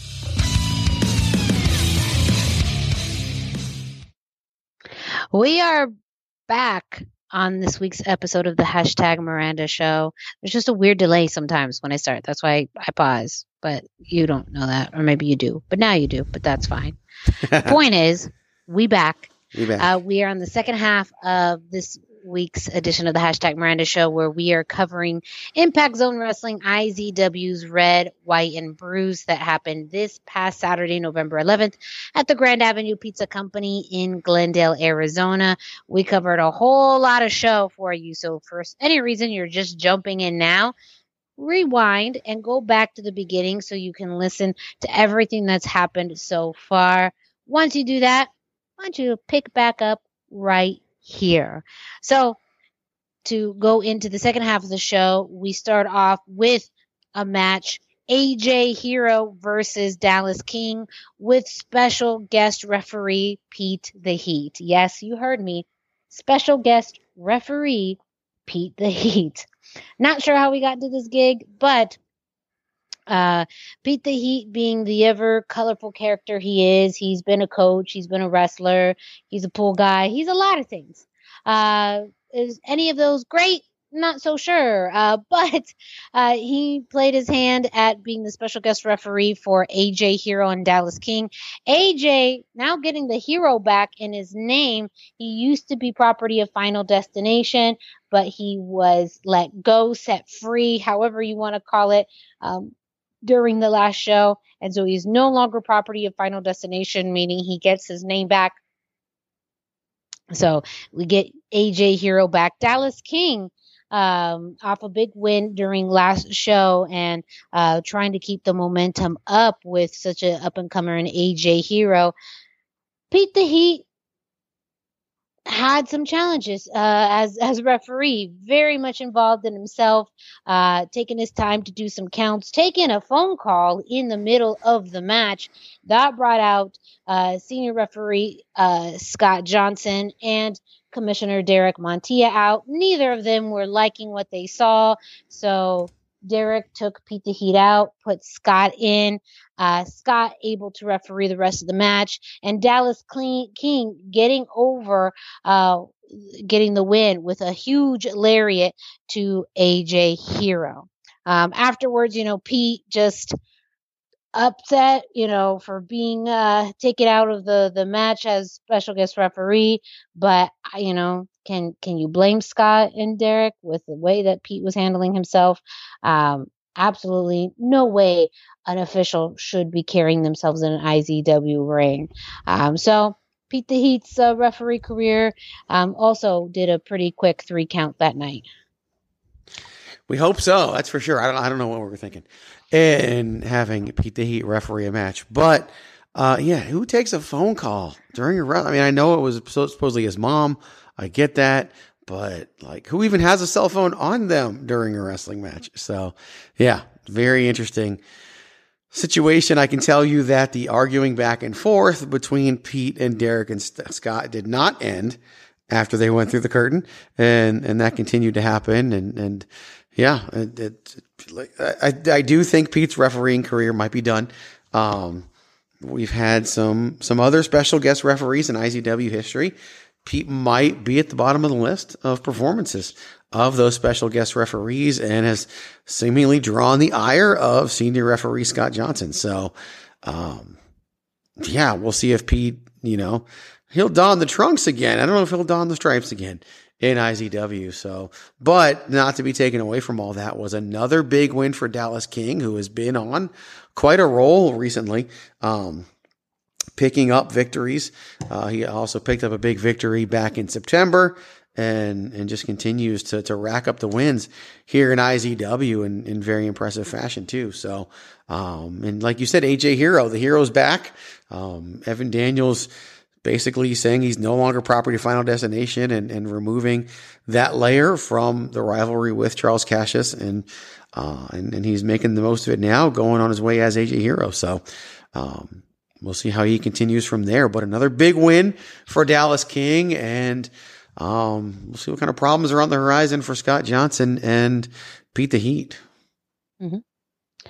We are back on this week's episode of the Hashtag Miranda Show. There's just a weird delay sometimes when I start. That's why I pause. But you don't know that, or maybe you do. But now you do, but that's fine. Point is, we back. We are on the second half of this week's edition of the Hashtag Miranda Show, where we are covering Impact Zone Wrestling IZW's Red, White, and Bruised that happened this past Saturday, November 11th at the Grand Avenue Pizza Company in Glendale, Arizona. We covered a whole lot of show for you. So for any reason you're just jumping in now, rewind and go back to the beginning so you can listen to everything that's happened so far. Once you do that, I want you to pick back up right here. So to go into the second half of the show, we start off with a match, AJ Hero versus Dallas King, with special guest referee Pete the Heat. Yes, you heard me. Special guest referee Pete the Heat. Not sure how we got to this gig, but Pete the Heat, being the ever colorful character he is, he's been a coach, he's been a wrestler, he's a pool guy, he's a lot of things. Is any of those great? Not so sure. But he played his hand at being the special guest referee for AJ Hero and Dallas King. AJ now getting the Hero back in his name. He used to be property of Final Destination, but he was let go, set free, however you want to call it, during the last show. And so he's no longer property of Final Destination, meaning he gets his name back. So we get AJ Hero back. Dallas King off a big win during last show and trying to keep the momentum up with such an up-and-comer in AJ Hero. Pete the Heat had some challenges as referee, very much involved in himself, taking his time to do some counts, taking a phone call in the middle of the match. That brought out senior referee Scott Johnson and Commissioner Derek Montilla out. Neither of them were liking what they saw, so Derek took Pete the Heat out, put Scott in. Scott able to referee the rest of the match, and Dallas King getting over, getting the win with a huge lariat to AJ Hero. Afterwards, Pete just upset, for being taken out of the match as special guest referee. But, can you blame Scott and Derek with the way that Pete was handling himself? Absolutely no way an official should be carrying themselves in an IZW ring. So Pete the Heat's referee career also did a pretty quick 3 count that night. We hope so. That's for sure. I don't know what we were thinking in having Pete the Heat referee a match, but who takes a phone call during a I mean, I know it was supposedly his mom. I get that, but who even has a cell phone on them during a wrestling match? So yeah, very interesting situation. I can tell you that the arguing back and forth between Pete and Derek and Scott did not end after they went through the curtain, and that continued to happen. And yeah, I do think Pete's refereeing career might be done. We've had some other special guest referees in IZW history. Pete might be at the bottom of the list of performances of those special guest referees and has seemingly drawn the ire of senior referee Scott Johnson. So, we'll see if Pete, he'll don the trunks again. I don't know if he'll don the stripes again in IZW. So, but not to be taken away from all that was another big win for Dallas King, who has been on quite a roll recently. Picking up victories. He also picked up a big victory back in September and just continues to rack up the wins here in IZW in very impressive fashion too. So, and like you said, AJ Hero, the Hero's back. Evan Daniels basically saying he's no longer property of Final Destination and removing that layer from the rivalry with Charles Cassius. And he's making the most of it now, going on his way as AJ Hero. So, we'll see how he continues from there. But another big win for Dallas King, and we'll see what kind of problems are on the horizon for Scott Johnson and Pete the Heat. Mm-hmm.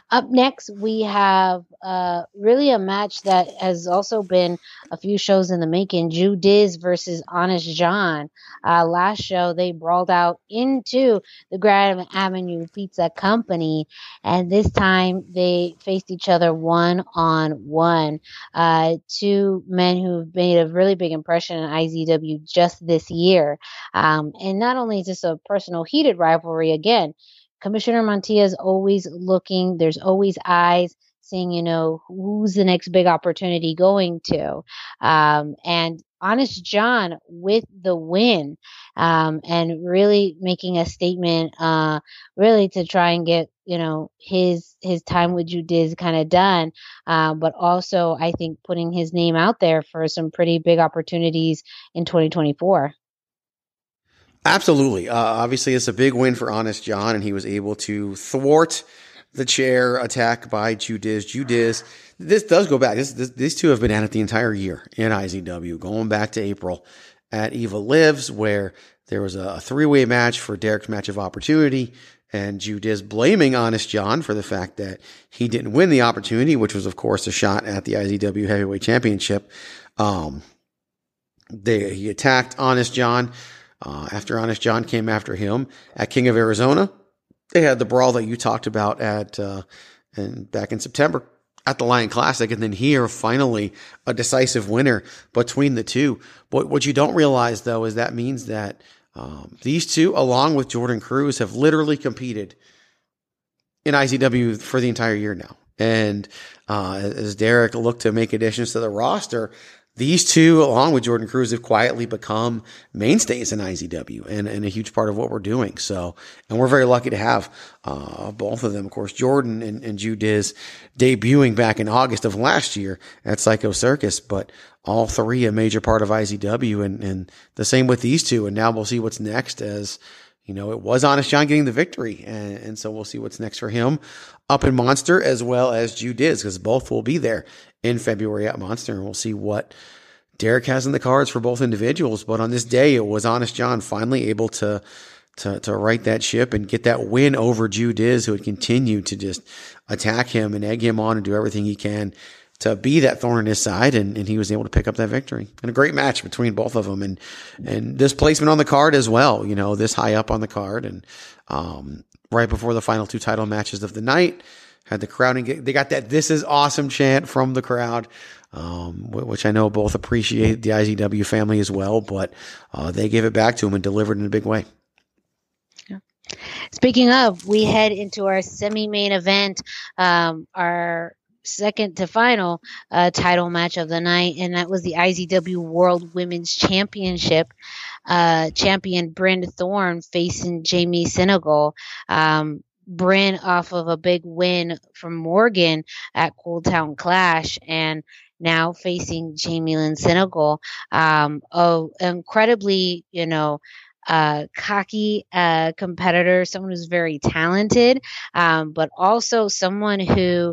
Up next, we have really a match that has also been a few shows in the making. Jew Diz versus Honest John. Last show, they brawled out into the Grand Avenue Pizza Company, and this time they faced each other one-on-one. Two men who've made a really big impression in IZW just this year. And not only is this a personal heated rivalry, again, Commissioner Montilla is always looking. There's always eyes seeing, who's the next big opportunity going to. And Honest John with the win, and really making a statement, really to try and get, his time with Jew Diz kind of done. But also, I think, putting his name out there for some pretty big opportunities in 2024. Absolutely. Obviously, it's a big win for Honest John, and he was able to thwart the chair attack by Jew Diz. Jew Diz, this does go back. These two have been at it the entire year in IZW, going back to April at Eva Lives, where there was a three-way match for Derek's match of opportunity, and Jew Diz blaming Honest John for the fact that he didn't win the opportunity, which was, of course, a shot at the IZW Heavyweight Championship. He attacked Honest John. After Honest John came after him at King of Arizona, they had the brawl that you talked about back in September at the Lion Classic, and then here finally a decisive winner between the two. But what you don't realize though is that means that these two, along with Jordan Cruz, have literally competed in IZW for the entire year now. And as Derek looked to make additions to the roster, these two, along with Jordan Cruz, have quietly become mainstays in IZW and a huge part of what we're doing. So, and we're very lucky to have both of them. Of course, Jordan and Jew Diz debuting back in August of last year at Psycho Circus, but all three a major part of IZW, and the same with these two. And now we'll see what's next, as it was Honest John getting the victory. And so we'll see what's next for him up in Monster, as well as Jew Diz, because both will be there in February at Monster, and we'll see what Derek has in the cards for both individuals. But on this day, it was Honest John finally able to right that ship and get that win over Jew Diz, who had continued to just attack him and egg him on and do everything he can to be that thorn in his side, and he was able to pick up that victory. And a great match between both of them, and this placement on the card as well, this high up on the card, and right before the final two title matches of the night, had the crowd, and they got that "This is awesome" chant from the crowd, which I know both appreciate the IZW family as well, but they gave it back to him and delivered in a big way. Speaking of, we head into our semi-main event, our second to final title match of the night, and that was the IZW World Women's Championship. Champion Bryn Thorne facing Jamie Senegal. Bryn off of a big win from Morgan at Cool Town Clash, and now facing Jamie Lynn Senegal. Incredibly, cocky competitor, someone who's very talented, but also someone who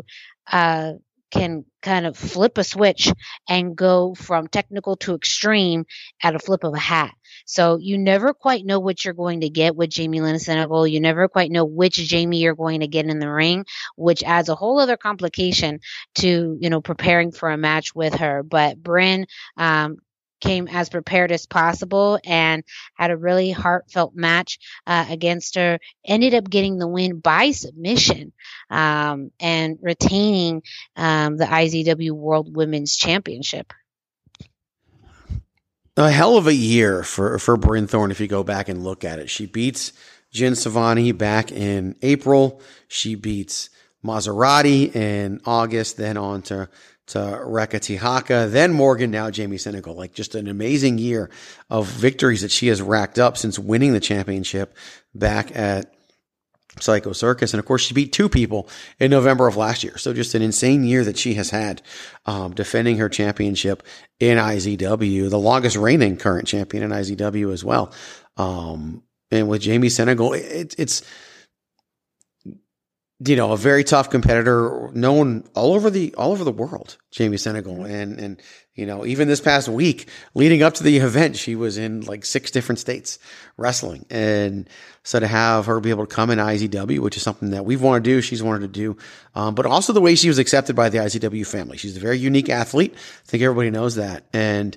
can kind of flip a switch and go from technical to extreme at a flip of a hat. So you never quite know what you're going to get with Jamie Lynn Senegal. You never quite know which Jamie you're going to get in the ring, which adds a whole other complication to, preparing for a match with her. But Bryn, came as prepared as possible and had a really heartfelt match against her. Ended up getting the win by submission and retaining the IZW World Women's Championship. A hell of a year for Bryn Thorne if you go back and look at it. She beats Jin Savani back in April. She beats Maserati in August, then on to Reka Tihaka, then Morgan, now Jamie Senegal. Like, just an amazing year of victories that she has racked up since winning the championship back at Psycho Circus. And of course, she beat two people in November of last year. So just an insane year that she has had, defending her championship in IZW, the longest reigning current champion in IZW as well. And with Jamie Senegal, it's a very tough competitor, known all over the world, Jamie Senegal. And Even this past week leading up to the event, she was in like 6 different states wrestling. And so to have her be able to come in IZW, which is something that we've wanted to do, she's wanted to do, but also the way she was accepted by the IZW family. She's a very unique athlete. I think everybody knows that. And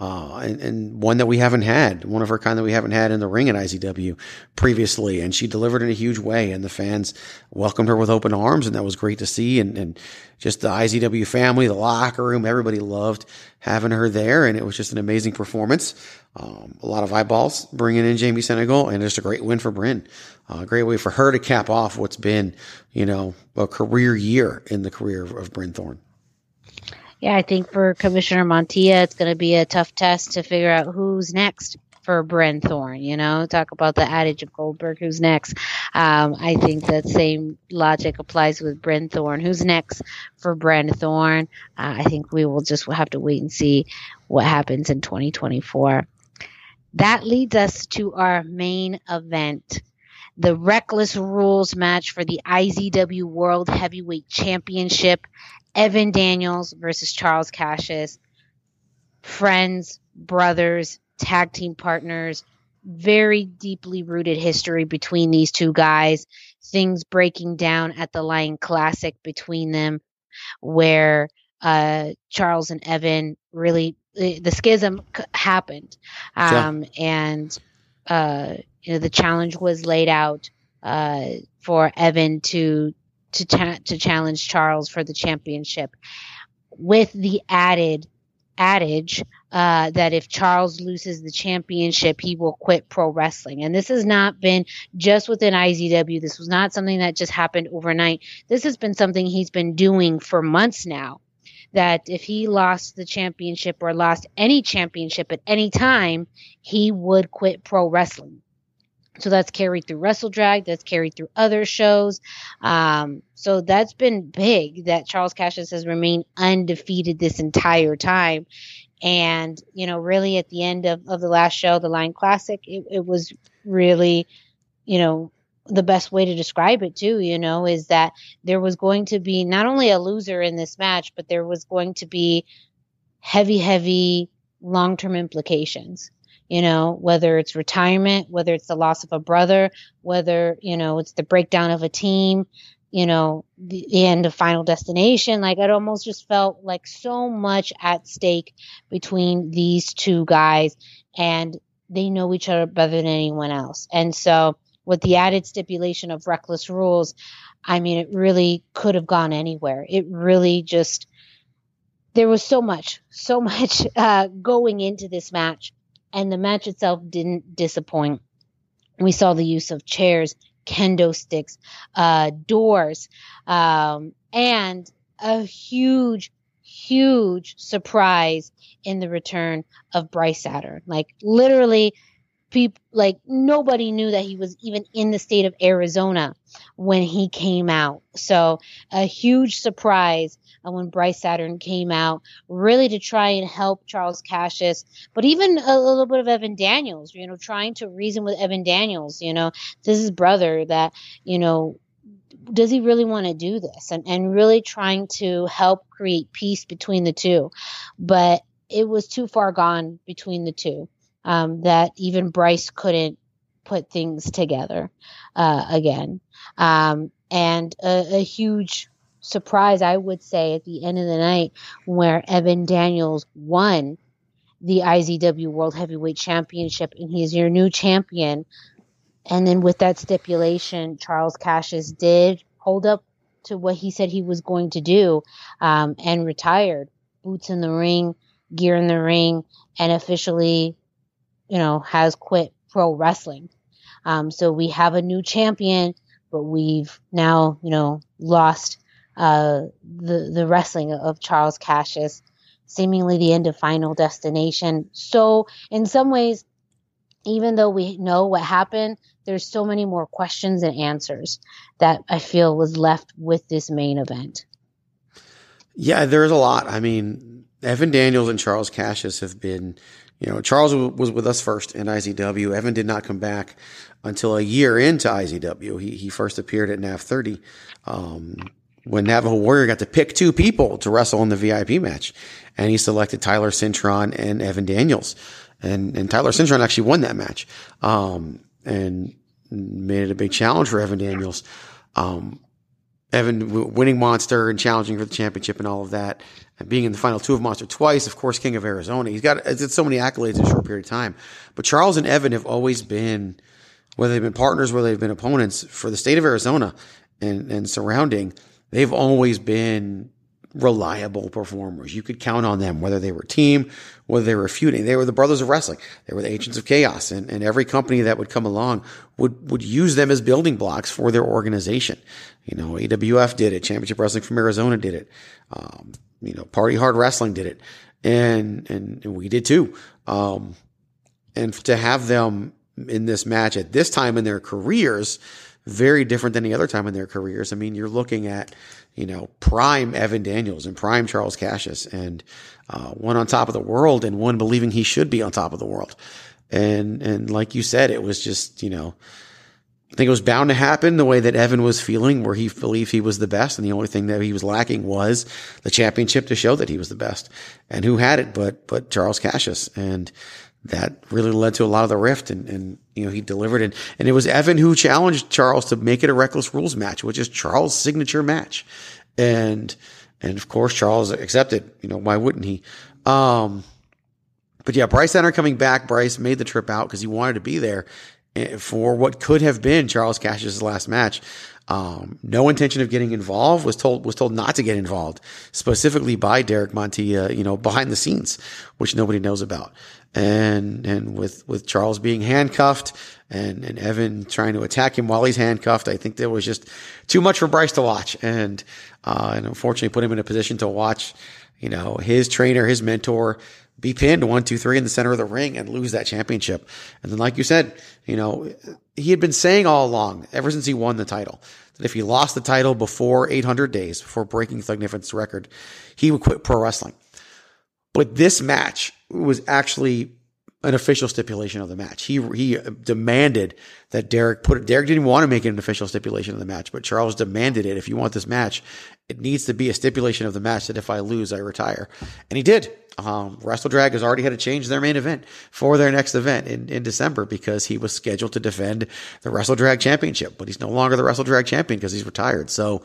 one that we haven't had, one of her kind that we haven't had in the ring at IZW previously. And she delivered in a huge way, and the fans welcomed her with open arms, and that was great to see. And just the IZW family, the locker room, everybody loved having her there. And it was just an amazing performance. A lot of eyeballs bringing in Jamie Senegal, and just a great win for Brynn. A great way for her to cap off what's been, a career year in the career of Brynn Thorne. Yeah, I think for Commissioner Montilla, it's going to be a tough test to figure out who's next for Brynn Thorne. Talk about the adage of Goldberg, who's next. I think that same logic applies with Brynn Thorne. Who's next for Brynn Thorne? I think we will just have to wait and see what happens in 2024. That leads us to our main event, the Reckless Rules match for the IZW World Heavyweight Championship. Evan Daniels versus Charles Cassius. Friends, brothers, tag team partners, very deeply rooted history between these two guys. Things breaking down at the Lion Classic between them, where Charles and Evan really, the schism happened. And the challenge was laid out for Evan to challenge Charles for the championship, with the added adage that if Charles loses the championship, he will quit pro wrestling. And this has not been just within IZW. This was not something that just happened overnight. This has been something he's been doing for months now, that if he lost the championship or lost any championship at any time, he would quit pro wrestling. So that's carried through WrestleDrag. That's carried through other shows. So that's been big, that Charles Cassius has remained undefeated this entire time. And, really at the end of the last show, the Lion Classic, it was really, the best way to describe it too, is that there was going to be not only a loser in this match, but there was going to be heavy long-term implications. Whether it's retirement, whether it's the loss of a brother, whether, it's the breakdown of a team, the end of Final Destination. Like, it almost just felt like so much at stake between these two guys, and they know each other better than anyone else. And so with the added stipulation of Reckless Rules, it really could have gone anywhere. It really just, there was so much going into this match. And the match itself didn't disappoint. We saw the use of chairs, kendo sticks, doors, and a huge surprise in the return of Bryce Saturn. Like, literally, nobody knew that he was even in the state of Arizona when he came out. So a huge surprise when Bryce Saturn came out, really to try and help Charles Cassius, but even a little bit of Evan Daniels, trying to reason with Evan Daniels, this is his brother, that, does he really want to do this? And really trying to help create peace between the two. But it was too far gone between the two, that even Bryce couldn't put things together again. And a huge surprise, I would say, at the end of the night, where Evan Daniels won the IZW World Heavyweight Championship, and he's your new champion. And then with that stipulation, Charles Cassius did hold up to what he said he was going to do, and retired. Boots in the ring, gear in the ring, and officially, has quit pro wrestling. So we have a new champion, but we've now, lost the wrestling of Charles Cassius, seemingly the end of Final Destination. So in some ways, even though we know what happened, there's so many more questions and answers that I feel was left with this main event. Yeah, there's a lot. Evan Daniels and Charles Cassius have been, Charles was with us first in IZW. Evan did not come back until a year into IZW. He first appeared at NAV 30. when Navajo Warrior got to pick 2 people to wrestle in the VIP match, and he selected Tyler Cintron and Evan Daniels. And Tyler Cintron actually won that match, and made it a big challenge for Evan Daniels. Evan winning Monster and challenging for the championship and all of that, and being in the final 2 of Monster twice, of course, King of Arizona. He's got so many accolades in a short period of time. But Charles and Evan have always been, whether they've been partners, whether they've been opponents, for the state of Arizona and surrounding, they've always been reliable performers. You could count on them, whether they were a team, whether they were feuding. They were the Brothers of Wrestling. They were the Agents of Chaos. And every company that would come along would use them as building blocks for their organization. You know, AWF did it. Championship Wrestling from Arizona did it. You know, Party Hard Wrestling did it. And we did too. And to have them in this match at this time in their careers, very different than any other time in their careers. I mean, you're looking at, you know, prime Evan Daniels and prime Charles Cassius, and one on top of the world and one believing he should be on top of the world. And like you said, it was just, you know, I think it was bound to happen the way that Evan was feeling, where he believed he was the best. And the only thing that he was lacking was the championship to show that he was the best. And who had it but Charles Cassius. And that really led to a lot of the rift, and you know, he delivered it. And it was Evan who challenged Charles to make it a Reckless Rules match, which is Charles' signature match. And of course, Charles accepted. You know, why wouldn't he? But yeah, Bryce Hunter coming back. Bryce made the trip out because he wanted to be there for what could have been Charles Cassius' last match. No intention of getting involved, was told not to get involved, specifically by Derek Montilla, you know, behind the scenes, which nobody knows about. And with Charles being handcuffed and Evan trying to attack him while he's handcuffed, I think there was just too much for Bryce to watch. And unfortunately put him in a position to watch, you know, his trainer, his mentor, be pinned 1, 2, 3 in the center of the ring and lose that championship. And then, like you said, you know, he had been saying all along, ever since he won the title, that if he lost the title before 800 days, before breaking Thug Niffen's record, he would quit pro wrestling. But this match was actually an official stipulation of the match. He demanded that Derek didn't want to make it an official stipulation of the match, but Charles demanded it. If you want this match, it needs to be a stipulation of the match that if I lose, I retire. And he did. WrestleDrag has already had to change their main event for their next event in December, because he was scheduled to defend the WrestleDrag championship, but he's no longer the WrestleDrag champion because he's retired. So,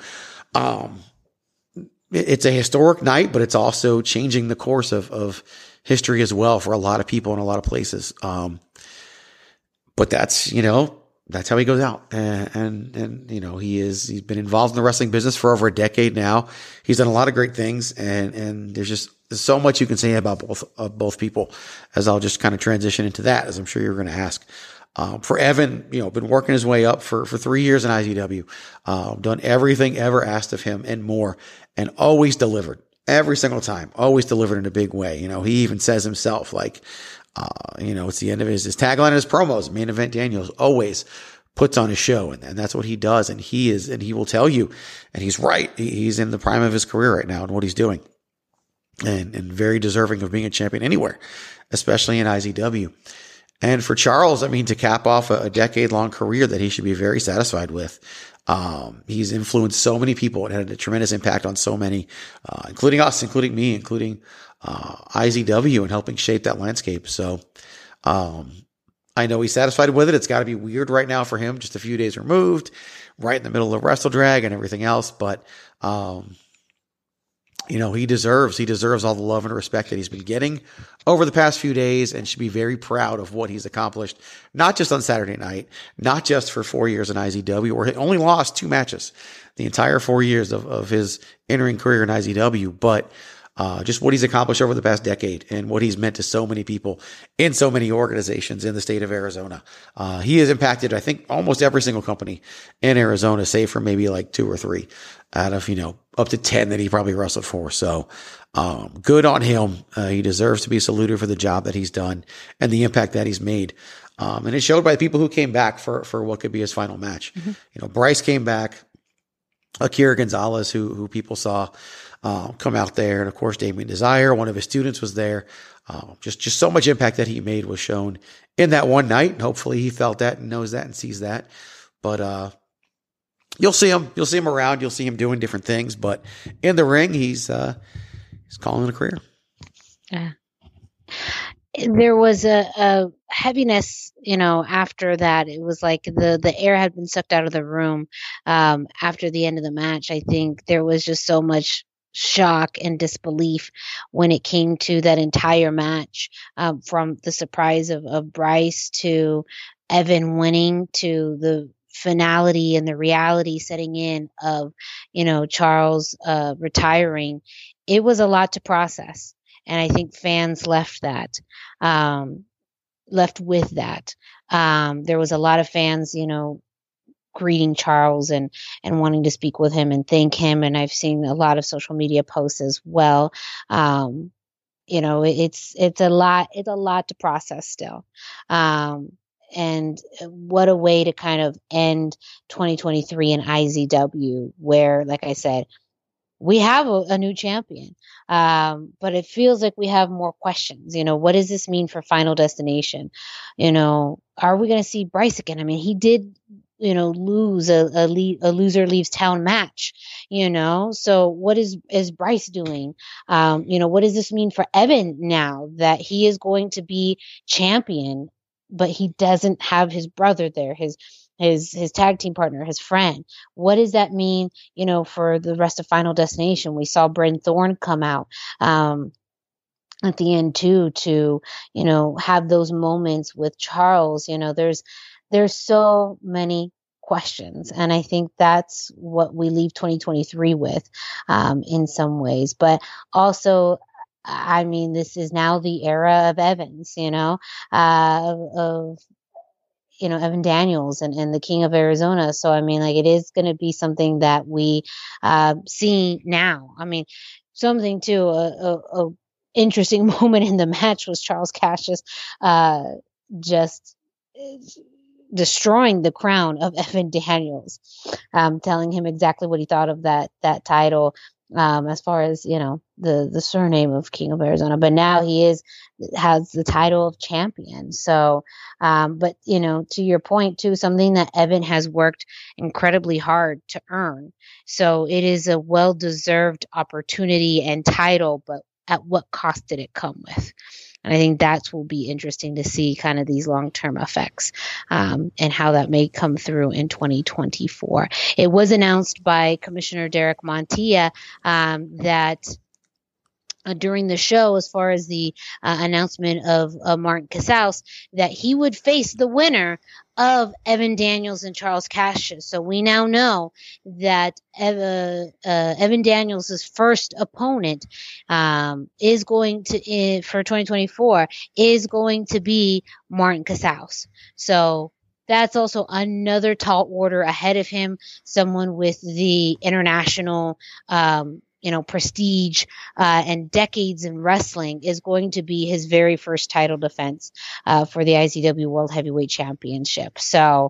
it's a historic night, but it's also changing the course of history as well for a lot of people in a lot of places. But that's, you know, that's how he goes out. And, you know, he's been involved in the wrestling business for over a decade now. He's done a lot of great things, and there's so much you can say about both people, as I'll just kind of transition into that, as I'm sure you're going to ask. For Evan, you know, been working his way up for 3 years in IZW, done everything ever asked of him and more, and always delivered every single time, always delivered in a big way. You know, he even says himself, like, you know, it's the end of his tagline and his promos, Main Event Daniels always puts on a show, and that's what he does. And he will tell you, and he's right. He's in the prime of his career right now and what he's doing, and very deserving of being a champion anywhere, especially in IZW. And for Charles, I mean, to cap off a decade-long career that he should be very satisfied with. He's influenced so many people and had a tremendous impact on so many, including us, including me, including IZW, and helping shape that landscape. So I know he's satisfied with it. It's got to be weird right now for him, just a few days removed, right in the middle of WrestleDrag and everything else. But you know, he deserves all the love and respect that he's been getting over the past few days, and should be very proud of what he's accomplished, not just on Saturday night, not just for 4 years in IZW, where he only lost 2 matches the entire 4 years of his in-ring career in IZW, but just what he's accomplished over the past decade and what he's meant to so many people in so many organizations in the state of Arizona. He has impacted, I think, almost every single company in Arizona, save for maybe like 2 or 3 out of, you know, up to 10 that he probably wrestled for. So, good on him. He deserves to be saluted for the job that he's done and the impact that he's made. And it showed by the people who came back for what could be his final match. Mm-hmm. You know, Bryce came back, Akira Gonzalez, who people saw, come out there. And of course, Damien Desire, one of his students, was there. Just so much impact that he made was shown in that one night. And hopefully he felt that and knows that and sees that. But, you'll see him. You'll see him around. You'll see him doing different things. But in the ring, he's calling it a career. There was a heaviness, after that. It was like the air had been sucked out of the room after the end of the match. I think there was just so much shock and disbelief when it came to that entire match, from the surprise of Bryce to Evan winning to the finality and the reality setting in of, Charles retiring. It was a lot to process. And I think fans left with that. There was a lot of fans, greeting Charles and wanting to speak with him and thank him. And I've seen a lot of social media posts as well. It's a lot to process still. And what a way to kind of end 2023 in IZW, where, like I said, we have a new champion, but it feels like we have more questions. What does this mean for Final Destination? Are we going to see Bryce again? I mean, he did, lose a loser leaves town match, so what is Bryce doing? What does this mean for Evan now that he is going to be champion, but he doesn't have his brother there, his tag team partner, his friend? What does that mean, for the rest of Final Destination? We saw Bryn Thorne come out at the end too, to, have those moments with Charles. There's so many questions, and I think that's what we leave 2023 with, in some ways. But also, I mean, this is now the era of Evans, Evan Daniels and the King of Arizona. So, I mean, like, it is going to be something that we see now. I mean, something too, a interesting moment in the match was Charles Cassius just destroying the crown of Evan Daniels, telling him exactly what he thought of that title, as far as, the surname of King of Arizona. But now he has the title of champion. So, but, to your point too, something that Evan has worked incredibly hard to earn. So it is a well-deserved opportunity and title, but at what cost did it come with? And I think that will be interesting to see kind of these long-term effects, and how that may come through in 2024. It was announced by Commissioner Derek Montilla that during the show, as far as the announcement of Martin Casaus, that he would face the winner of Evan Daniels and Charles Cassius. So we now know that Evan Daniels' first opponent is going to, for 2024, is going to be Martin Casaus. So that's also another tall order ahead of him, someone with the international prestige and decades in wrestling, is going to be his very first title defense for the IZW World Heavyweight Championship. So,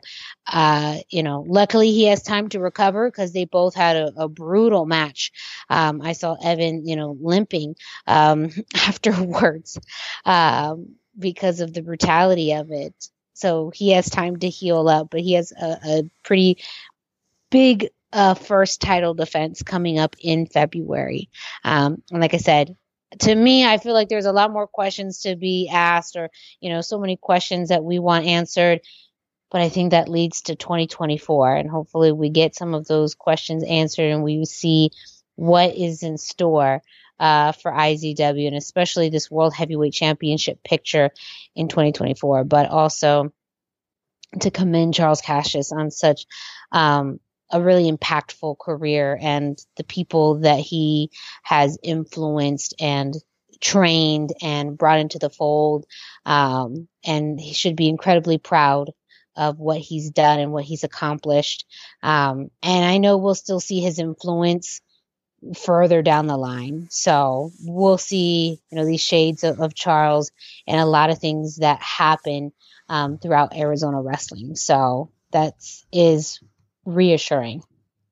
luckily he has time to recover, because they both had a brutal match. I saw Evan, limping afterwards because of the brutality of it. So he has time to heal up, but he has a pretty big first title defense coming up in February. And like I said, to me, I feel like there's a lot more questions to be asked, or, so many questions that we want answered. But I think that leads to 2024, and hopefully we get some of those questions answered and we see what is in store for IZW, and especially this World Heavyweight Championship picture in 2024. But also to commend Charles Cassius on such a really impactful career, and the people that he has influenced and trained and brought into the fold. And he should be incredibly proud of what he's done and what he's accomplished. And I know we'll still see his influence further down the line. So we'll see, these shades of Charles and a lot of things that happen throughout Arizona wrestling. So that is reassuring.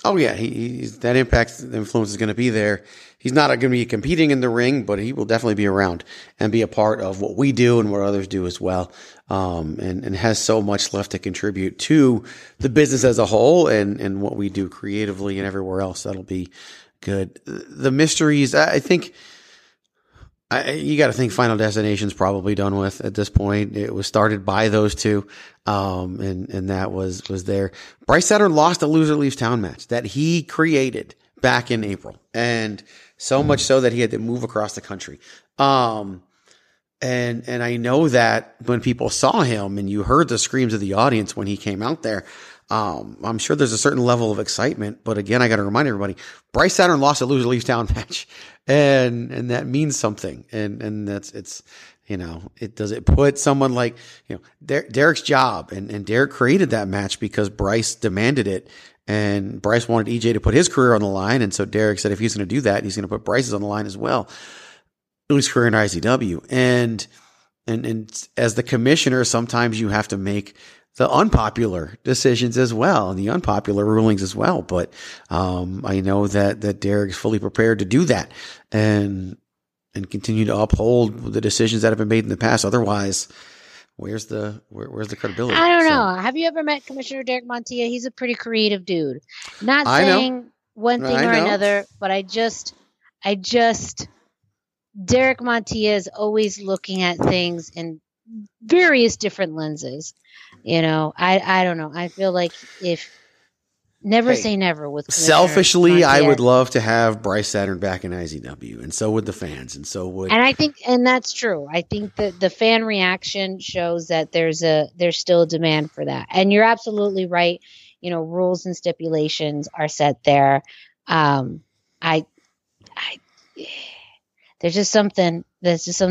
Oh yeah, he's that Impact influence is going to be there. He's not going to be competing in the ring, but he will definitely be around and be a part of what we do and what others do as well. And has so much left to contribute to the business as a whole and what we do creatively and everywhere else. That'll be good. The mysteries, I think, you got to think Final Destination's probably done with at this point. It was started by those two. And that was there. Bryce Saturn lost a Loser Leaves Town match that he created back in April. And so much so that he had to move across the country. And I know that when people saw him and you heard the screams of the audience when he came out there, I'm sure there's a certain level of excitement, but again, I got to remind everybody, Bryce Saturn lost a Loser Leaves Town match, and that means something. And it put someone like, Derek's job, and Derek created that match because Bryce demanded it. And Bryce wanted EJ to put his career on the line. And so Derek said, if he's going to do that, he's going to put Bryce's on the line as well. His career in ICW. And as the commissioner, sometimes you have to make the unpopular decisions as well, and the unpopular rulings as well. But, I know that Derek's fully prepared to do that and continue to uphold the decisions that have been made in the past. Otherwise, where's the credibility? I don't know. Have you ever met Commissioner Derek Montilla? He's a pretty creative dude. Not saying one thing or another, but I just Derek Montilla is always looking at things in various different lenses. I don't know. I feel like say never with Commissioner selfishly, Montilla. I would love to have Bryce Saturn back in IZW, and so would the fans, and I think, and that's true. I think that the fan reaction shows that there's still a demand for that, and you're absolutely right. Rules and stipulations are set there. There's just something. That's just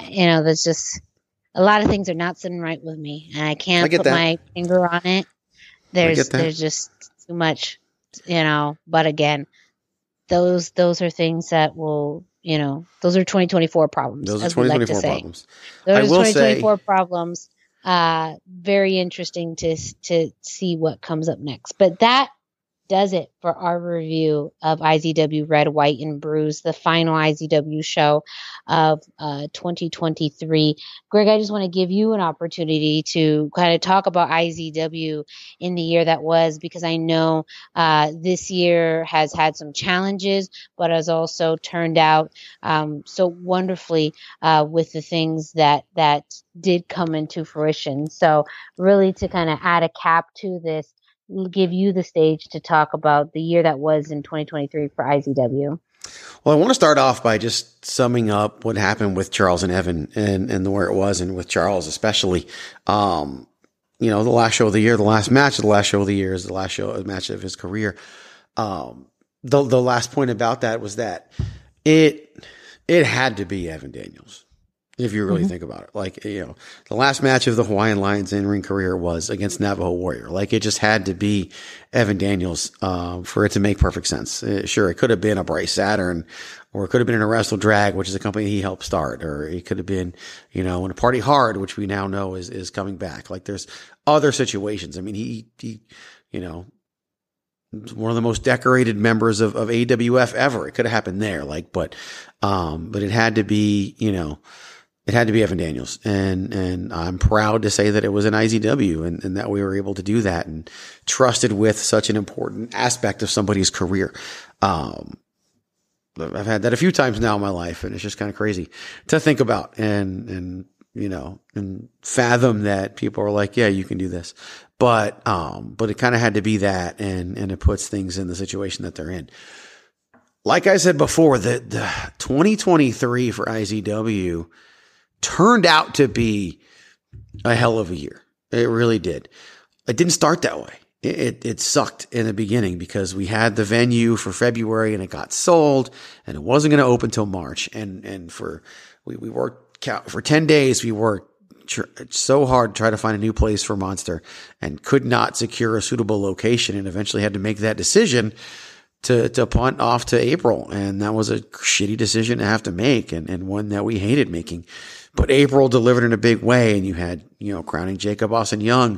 a lot of things are not sitting right with me, and I can't put my finger on it. There's just too much, but again, those are things that will, those are 2024 problems. Those are 2024 problems. Those are 2024 problems. Very interesting to see what comes up next, but that does it for our review of IZW Red, White, and Bruised, the final IZW show of 2023. Greg, I just want to give you an opportunity to kind of talk about IZW in the year that was, because I know this year has had some challenges, but has also turned out so wonderfully with the things that did come into fruition. So really to kind of add a cap to this, give you the stage to talk about the year that was in 2023 for IZW. Well, I want to start off by just summing up what happened with Charles and Evan and where it was, and with Charles especially. The last show of the year, the last match of the last show of the year is the last match of his career. The last point about that was that it had to be Evan Daniels. If you really think about it, the last match of the Hawaiian Lions in-ring career was against Navajo Warrior. It just had to be Evan Daniels, for it to make perfect sense. Sure, it could have been a Bryce Saturn, or it could have been in a Wrestle Drag, which is a company he helped start, or it could have been, in a Party Hard, which we now know is coming back. There's other situations. I mean, he one of the most decorated members of AWF ever. It could have happened there, but it had to be, it had to be Evan Daniels, and I'm proud to say that it was an IZW, and that we were able to do that and trusted with such an important aspect of somebody's career. I've had that a few times now in my life, and it's just kind of crazy to think about and fathom that people are like, yeah, you can do this. But it kind of had to be that, and it puts things in the situation that they're in. Like I said before, the 2023 for IZW turned out to be a hell of a year. It really did. It didn't start that way. It sucked in the beginning because we had the venue for February and it got sold, and it wasn't going to open till March. And we worked for 10 days. We worked so hard to try to find a new place for Monster and could not secure a suitable location, and eventually had to make that decision to punt off to April. And that was a shitty decision to have to make, and one that we hated making. But April delivered in a big way, and you had, crowning Jacob Austin Young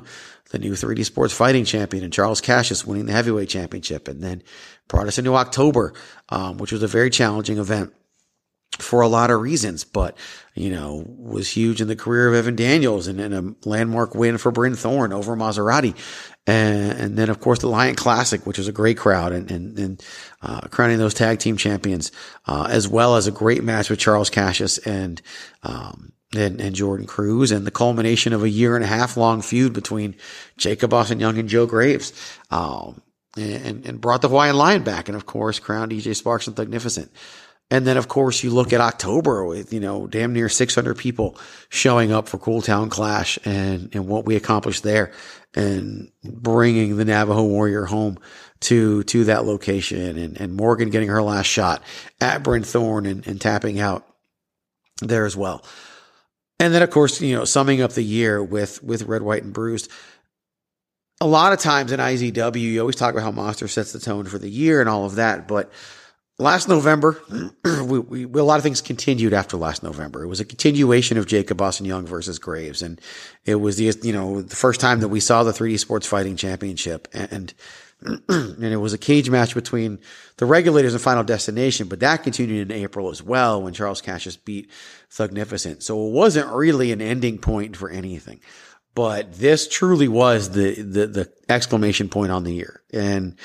the new 3D Sports Fighting champion and Charles Cassius winning the heavyweight championship, and then brought us into October, which was a very challenging event for a lot of reasons, but, was huge in the career of Evan Daniels and a landmark win for Bryn Thorne over Maserati. And then, of course, the Lion Classic, which was a great crowd, and crowning those tag team champions, as well as a great match with Charles Cassius and Jordan Cruz, and the culmination of a 1.5 year long feud between Jacob Austin Young and Joe Graves, and brought the Hawaiian Lion back, and of course, crowned EJ Sparks and Thugnificent. And then, of course, you look at October with, damn near 600 people showing up for Cool Town Clash and what we accomplished there, and bringing the Navajo Warrior home to that location, and Morgan getting her last shot at Bryn Thorne and tapping out there as well. And then, of course, summing up the year with Red, White, and Bruised. A lot of times in IZW, you always talk about how Monster sets the tone for the year and all of that, but last November, a lot of things continued after last November. It was a continuation of Jacob Austin Young versus Graves. And it was the first time that we saw the 3D Sports Fighting Championship. And it was a cage match between the Regulators and Final Destination, but that continued in April as well when Charles Cassius beat Thugnificent. So it wasn't really an ending point for anything. But this truly was the exclamation point on the year. And,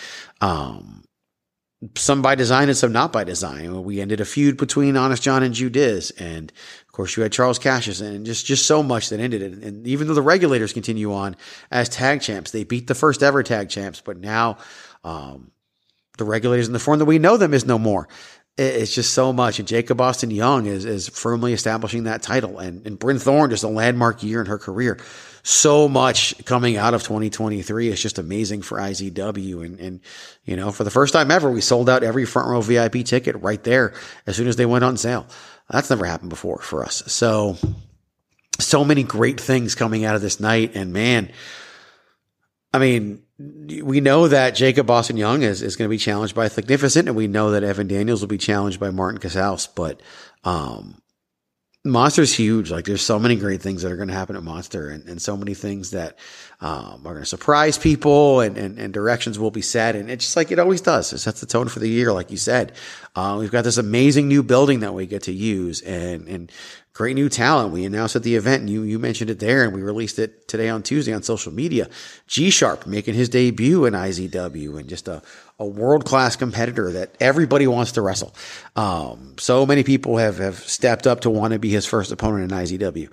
some by design and some not by design. We ended a feud between Honest John and Judiz. And of course you had Charles Cassius, and just so much that ended it. And even though the Regulators continue on as tag champs, they beat the first ever tag champs, but now, the Regulators in the form that we know them is no more. It's just so much. And Jacob Austin Young is firmly establishing that title, and Bryn Thorne, just a landmark year in her career. So much coming out of 2023 is just amazing for IZW. And for the first time ever, we sold out every front row VIP ticket right there as soon as they went on sale. That's never happened before for us. So many great things coming out of this night. And man, I mean, we know that Jacob Austin Young is going to be challenged by Thugnificent, and we know that Evan Daniels will be challenged by Martin Casaus, but, Monster's huge. Like, there's so many great things that are going to happen at Monster, and so many things that, are going to surprise people, and directions will be set. And it's just like it always does. It sets the tone for the year, like you said. We've got this amazing new building that we get to use, and great new talent. We announced at the event, and you mentioned it there, and we released it today on Tuesday on social media. G-Sharp making his debut in IZW, and just a world-class competitor that everybody wants to wrestle. So many people have stepped up to want to be his first opponent in IZW.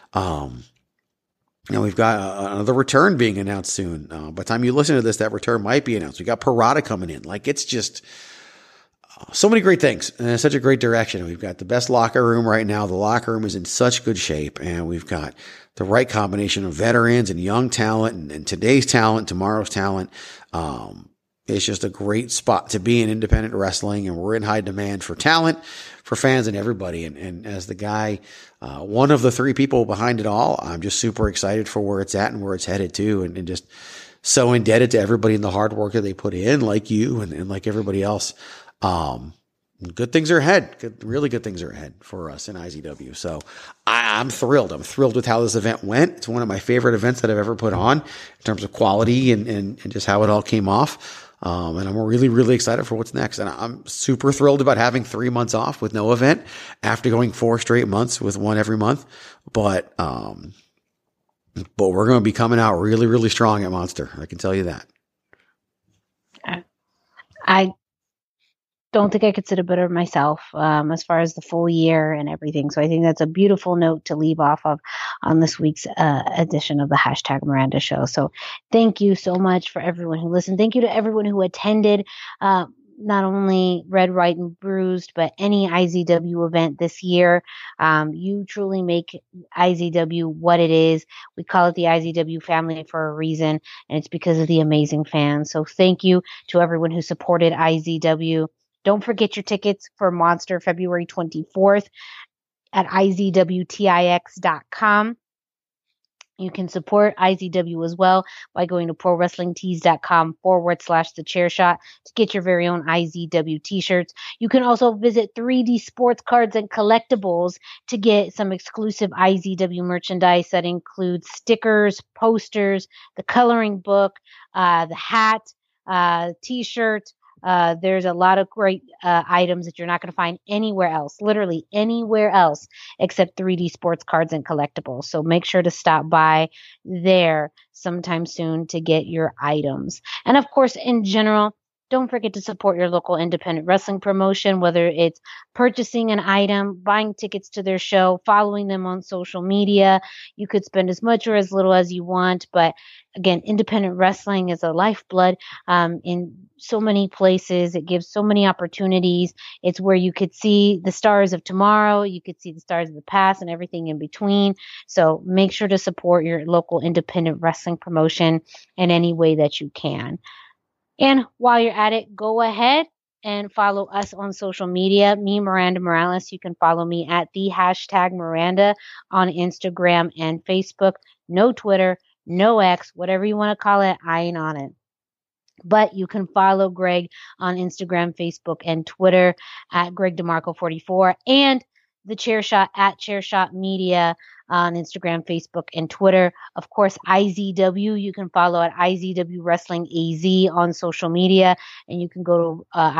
We've got another return being announced soon. By the time you listen to this, that return might be announced. We got Parada coming in. Like, it's just so many great things, and it's such a great direction. We've got the best locker room right now. The locker room is in such good shape, and we've got the right combination of veterans and young talent, and today's talent, tomorrow's talent. It's just a great spot to be in independent wrestling, and we're in high demand for talent, for fans, and everybody. And as the guy, one of the 3 people behind it all, I'm just super excited for where it's at and where it's headed to, and just so indebted to everybody in the hard work that they put in, like you and like everybody else. Good things are ahead. Really good things are ahead for us in IZW. So I'm thrilled. I'm thrilled with how this event went. It's one of my favorite events that I've ever put on in terms of quality and just how it all came off. And I'm really, really excited for what's next. And I'm super thrilled about having 3 months off with no event after going 4 straight months with one every month. But we're going to be coming out really, really strong at Monster. I can tell you that. I don't think I could sit it better myself, as far as the full year and everything. So I think that's a beautiful note to leave off of on this week's edition of the Hashtag Miranda Show. So thank you so much for everyone who listened. Thank you to everyone who attended, not only Red, White, and Bruised, but any IZW event this year. You truly make IZW what it is. We call it the IZW family for a reason, and it's because of the amazing fans. So thank you to everyone who supported IZW. Don't forget your tickets for Monster February 24th at izwtix.com. You can support IZW as well by going to ProWrestlingTees.com/TheChairShot to get your very own IZW t-shirts. You can also visit 3D Sports Cards and Collectibles to get some exclusive IZW merchandise that includes stickers, posters, the coloring book, the hat, t-shirt. There's a lot of great items that you're not going to find anywhere else, literally anywhere else except 3D Sports Cards and Collectibles. So make sure to stop by there sometime soon to get your items. And of course, in general, don't forget to support your local independent wrestling promotion, whether it's purchasing an item, buying tickets to their show, following them on social media. You could spend as much or as little as you want. But again, independent wrestling is a lifeblood in so many places. It gives so many opportunities. It's where you could see the stars of tomorrow. You could see the stars of the past and everything in between. So make sure to support your local independent wrestling promotion in any way that you can. And while you're at it, go ahead and follow us on social media. Me, Miranda Morales. You can follow me at the #Miranda on Instagram and Facebook. No Twitter, no X, whatever you want to call it. I ain't on it. But you can follow Greg on Instagram, Facebook, and Twitter at Greg DeMarco44 and The Chairshot at Chairshot Media on Instagram, Facebook, and Twitter. Of course, IZW, you can follow at IZW Wrestling AZ on social media, and you can go to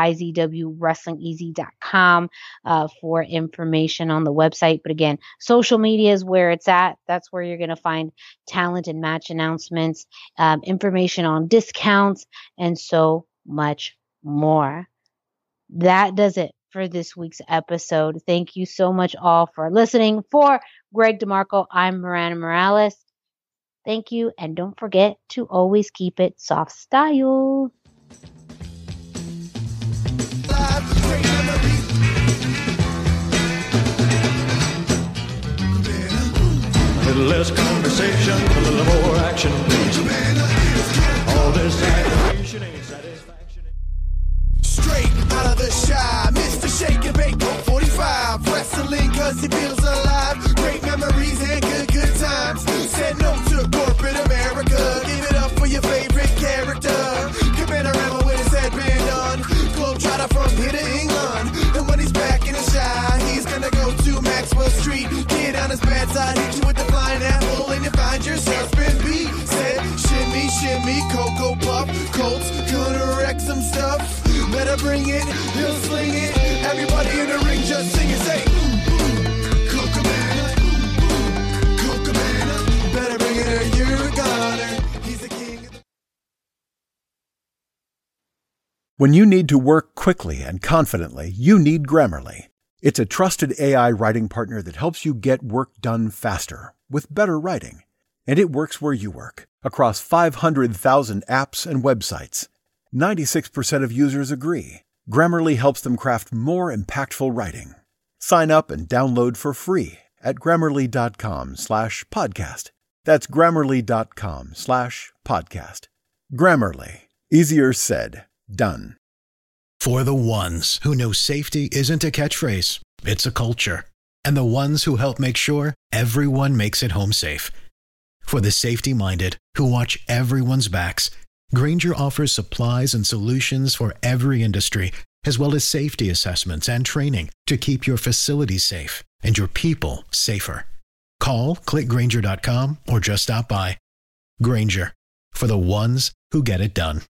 IZWWrestlingEZ.com for information on the website. But again, social media is where it's at. That's where you're going to find talent and match announcements, information on discounts, and so much more. That does it for this week's episode. Thank you so much all for listening. For Greg DeMarco, I'm Miranda Morales. Thank you, and don't forget to always keep it soft style. A little less conversation, a little more action, please. All this aggravation ain't satisfaction. Straight out of the shy, Mr. Shake and Bake 45. Wrestling cause he feels alive. Great memories and good times. Said no to corporate America. Give it up for your favorite character. Commander Rambo with his head band on. Globetrotter from here to England. And when he's back in the shy, he's gonna go to Maxwell Street. Get on his bad side, hit you with the flying apple, and you find yourself spin beat. Said shimmy, shimmy, Cocoa Puff. Colts gonna wreck some stuff. Better bring it, he'll sling it. Everybody in the ring just sing and say, Cocabana, Cocabana. Better bring it or you're a goner. He's the king. When you need to work quickly and confidently, you need Grammarly. It's a trusted AI writing partner that helps you get work done faster with better writing. And it works where you work, across 500,000 apps and websites. 96% of users agree. Grammarly helps them craft more impactful writing. Sign up and download for free at Grammarly.com/podcast. That's Grammarly.com/podcast. Grammarly. Easier said, done. For the ones who know safety isn't a catchphrase, it's a culture. And the ones who help make sure everyone makes it home safe. For the safety-minded who watch everyone's backs, Grainger offers supplies and solutions for every industry, as well as safety assessments and training to keep your facilities safe and your people safer. Call, click Grainger.com, or just stop by. Grainger, for the ones who get it done.